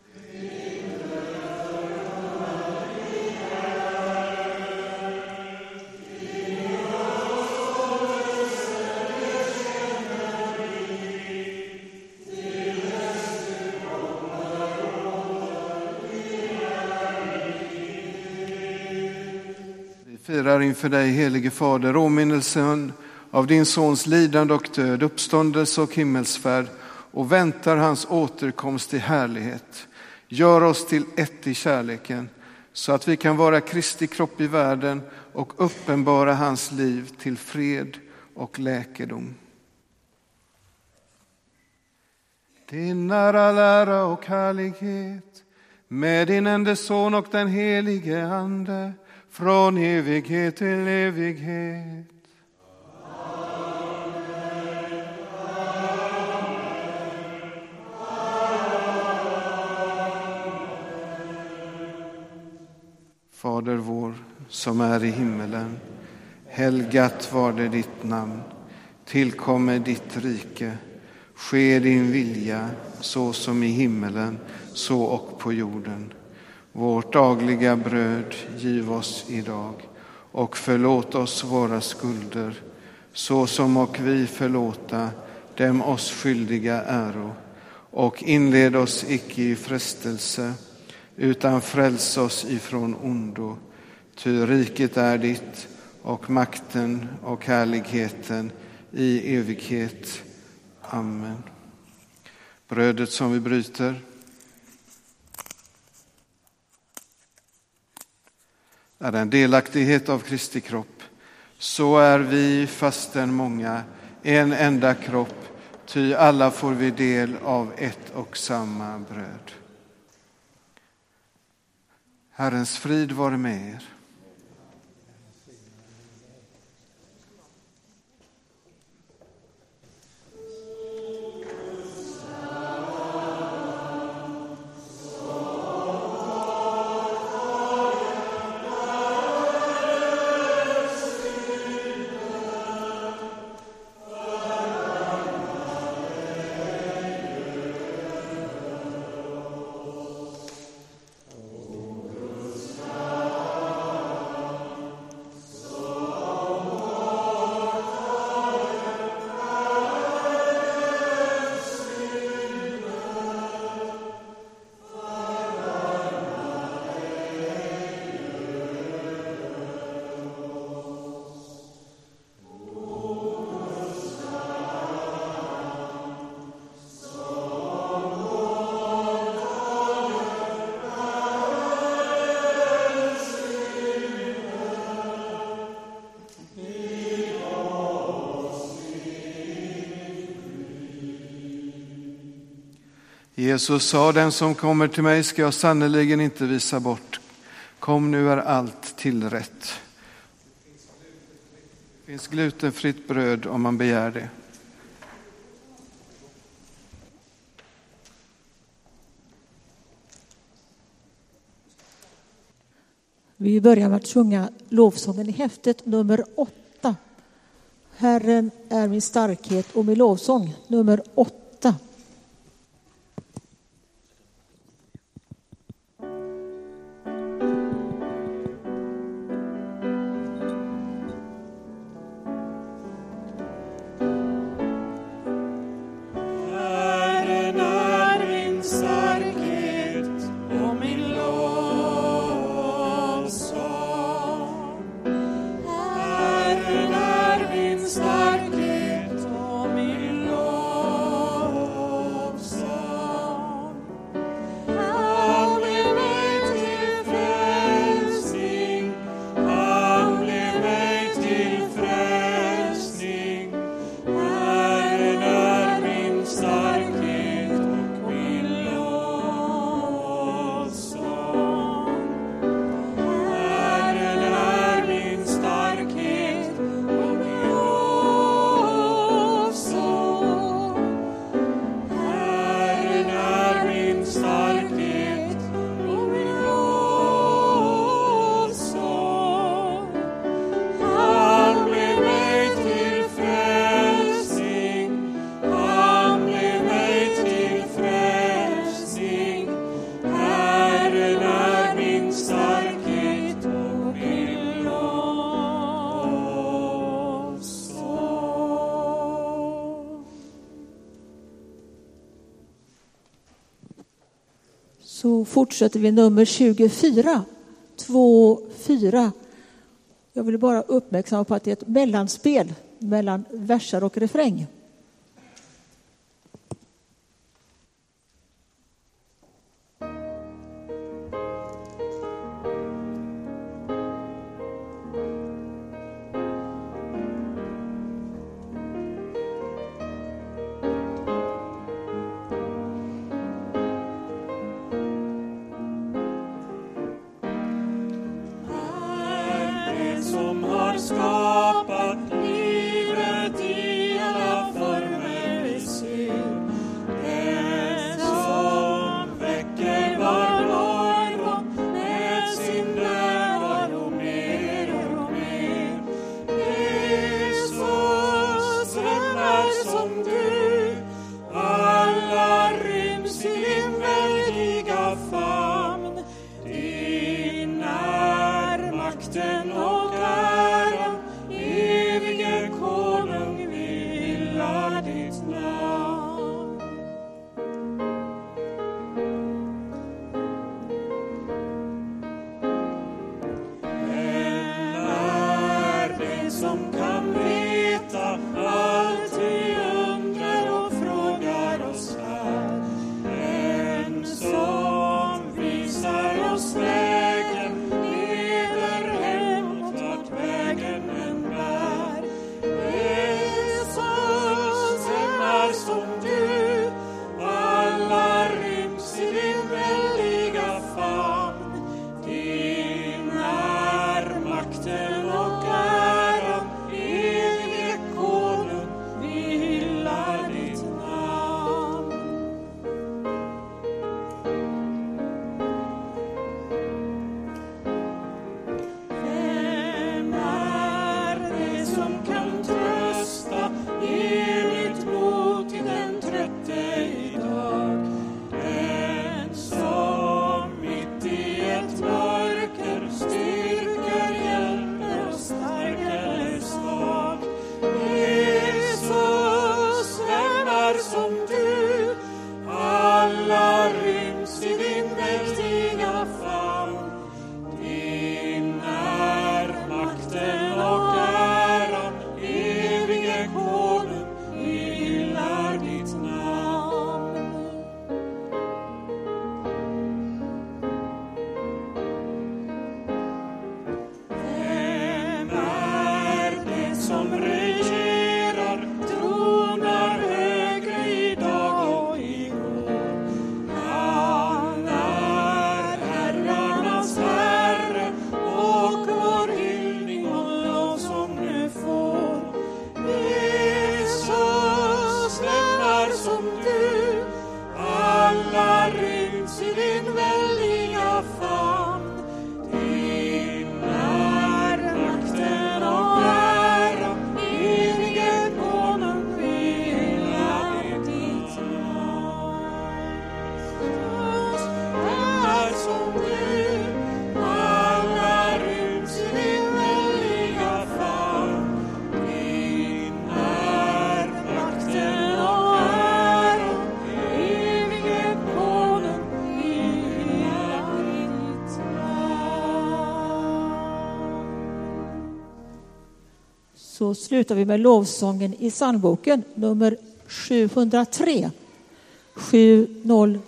Firar inför dig, helige Fader, åminnelsen av din sons lidande och död, uppståndelse och himmelsfärd, och väntar hans återkomst i härlighet. Gör oss till ett i kärleken, så att vi kan vara Kristi kropp i världen och uppenbara hans liv till fred och läkedom. Din är all ära och härlighet, med din enda son och den helige ande, från evighet till evighet. Amen. Fader vår som är i himmelen, helgat var det ditt namn. Tillkommer ditt rike. Ske din vilja, så som i himmelen, så och på jorden. Vårt dagliga bröd giv oss idag, och förlåt oss våra skulder, så som och vi förlåta dem oss skyldiga äro. Och inled oss icke i frestelse, utan fräls oss ifrån ondo. Ty riket är ditt, och makten och härligheten i evighet. Amen. Brödet som vi bryter är en delaktighet av Kristi kropp. Så är vi, fastän många, en enda kropp, ty alla får vi del av ett och samma bröd. Herrens frid vare med er. Jesus sa, den som kommer till mig ska jag sannoliken inte visa bort. Kom, nu är allt tillrätt. Det finns glutenfritt bröd om man begär det. Vi börjar med att sjunga lovsången i häftet nummer åtta. Herren är min starkhet, och med lovsång nummer åtta. Så fortsätter vi nummer tjugofyra, två fyra. Jag vill bara uppmärksamma på att det är ett mellanspel mellan verser och refräng. Skapat livet i alla ryms i din mäktiga famn. Din är makten och äran, evige konung, vi hyllar ditt namn. Vem är det som regerar, tronar högre idag och igår? Han är herrarnas herre, och vår hyllning och lovsång nu får. Jesus, vem är som du? Alla ryms i din väldiga famn. Din är makten och äran, evige konung, vi hyllar ditt namn. Jesus, vem är som du? Alla ryms i din väldiga famn. Din är makten och äran, evige konung, vi hyllar ditt namn. Så slutar vi med lovsången i psalmboken nummer sjuhundratre. sju noll.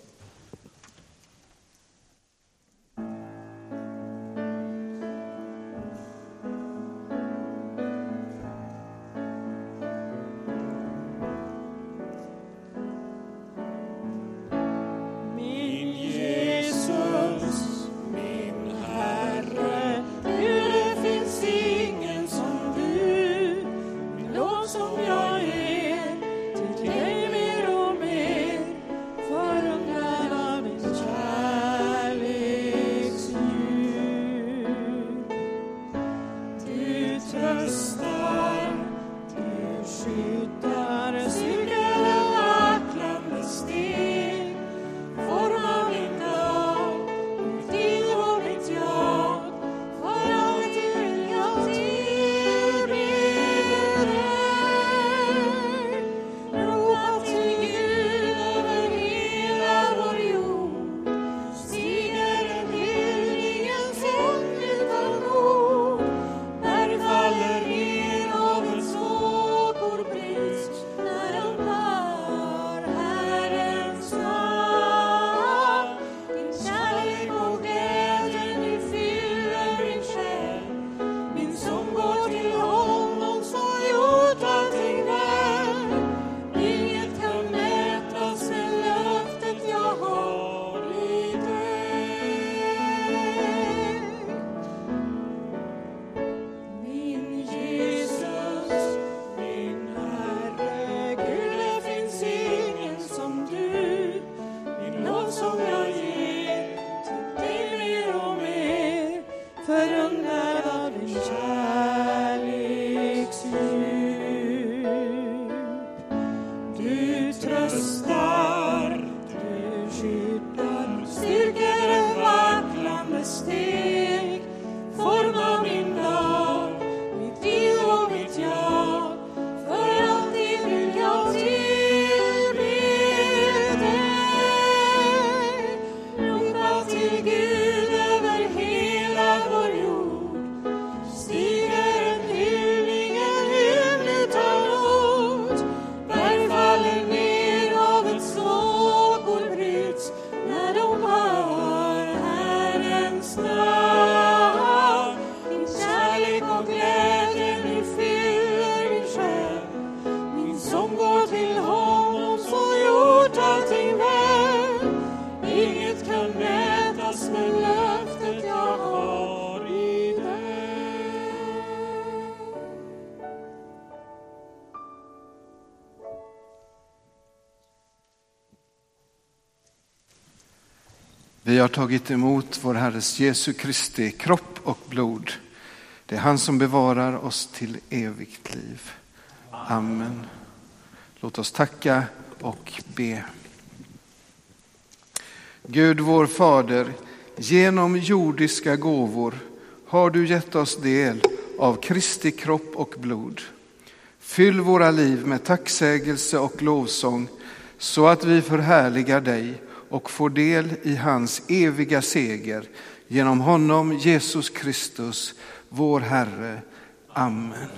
Min Jesus, min Herre, Gud, det finns ingen som du. Min lovsång jag ger till dig mer och mer, förundrad av din kärleks djup. Du tröstar, du skyddar, styrker den vacklande steg. Forma min dag, mitt liv och mitt jag, för alltid vill jag tillbe dig. Ropa till Gud över hela vår jord, stiger en hyllningens sång utan ord. Berg faller ner, havets vågor bryts, när de hör Herrens namn. Din kärlek och glädje nu fyller min själ. Min sång går till honom som gjort allting väl. Inget kan mätas med löftet jag har i dig. Min Jesus, min Herre, Gud, det finns ingen som du. Min lovsång jag ger till dig mer och mer, förundrad av din kärleks djup. Du tröstar, du skyddar, styrker en vacklande steg. Forma min dag, mitt liv och mitt jag, för alltid vill jag tillbe dig. Ropa till Gud över hela vår jord, stiger en hyllning, en hymn utan ord. Berg faller ner, havets vågor bryts, när de hör Herrens namn. Din kärlek och glädje nu fyller min själ. Min sång går till honom som gjort allting väl. Inget kan mätas med löftet jag har i dig. Vi har tagit emot vår Herres Jesu Kristi kropp och blod. Det är han som bevarar oss till evigt liv. Amen. Låt oss tacka och be. Gud vår Fader, genom jordiska gåvor har du gett oss del av Kristi kropp och blod. Fyll våra liv med tacksägelse och lovsång så att vi förhärligar dig och får del i hans eviga seger. Genom honom, Jesus Kristus, vår Herre. Amen.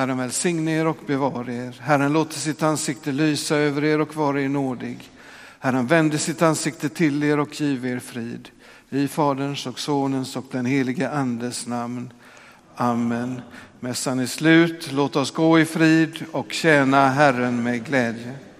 Herren välsigne er och bevara er. Herren låter sitt ansikte lysa över er och vara er nådig. Herren vänder sitt ansikte till er och giver er frid. I Faderns och Sonens och den helige Andes namn. Amen. Mässan är slut. Låt oss gå i frid och tjäna Herren med glädje.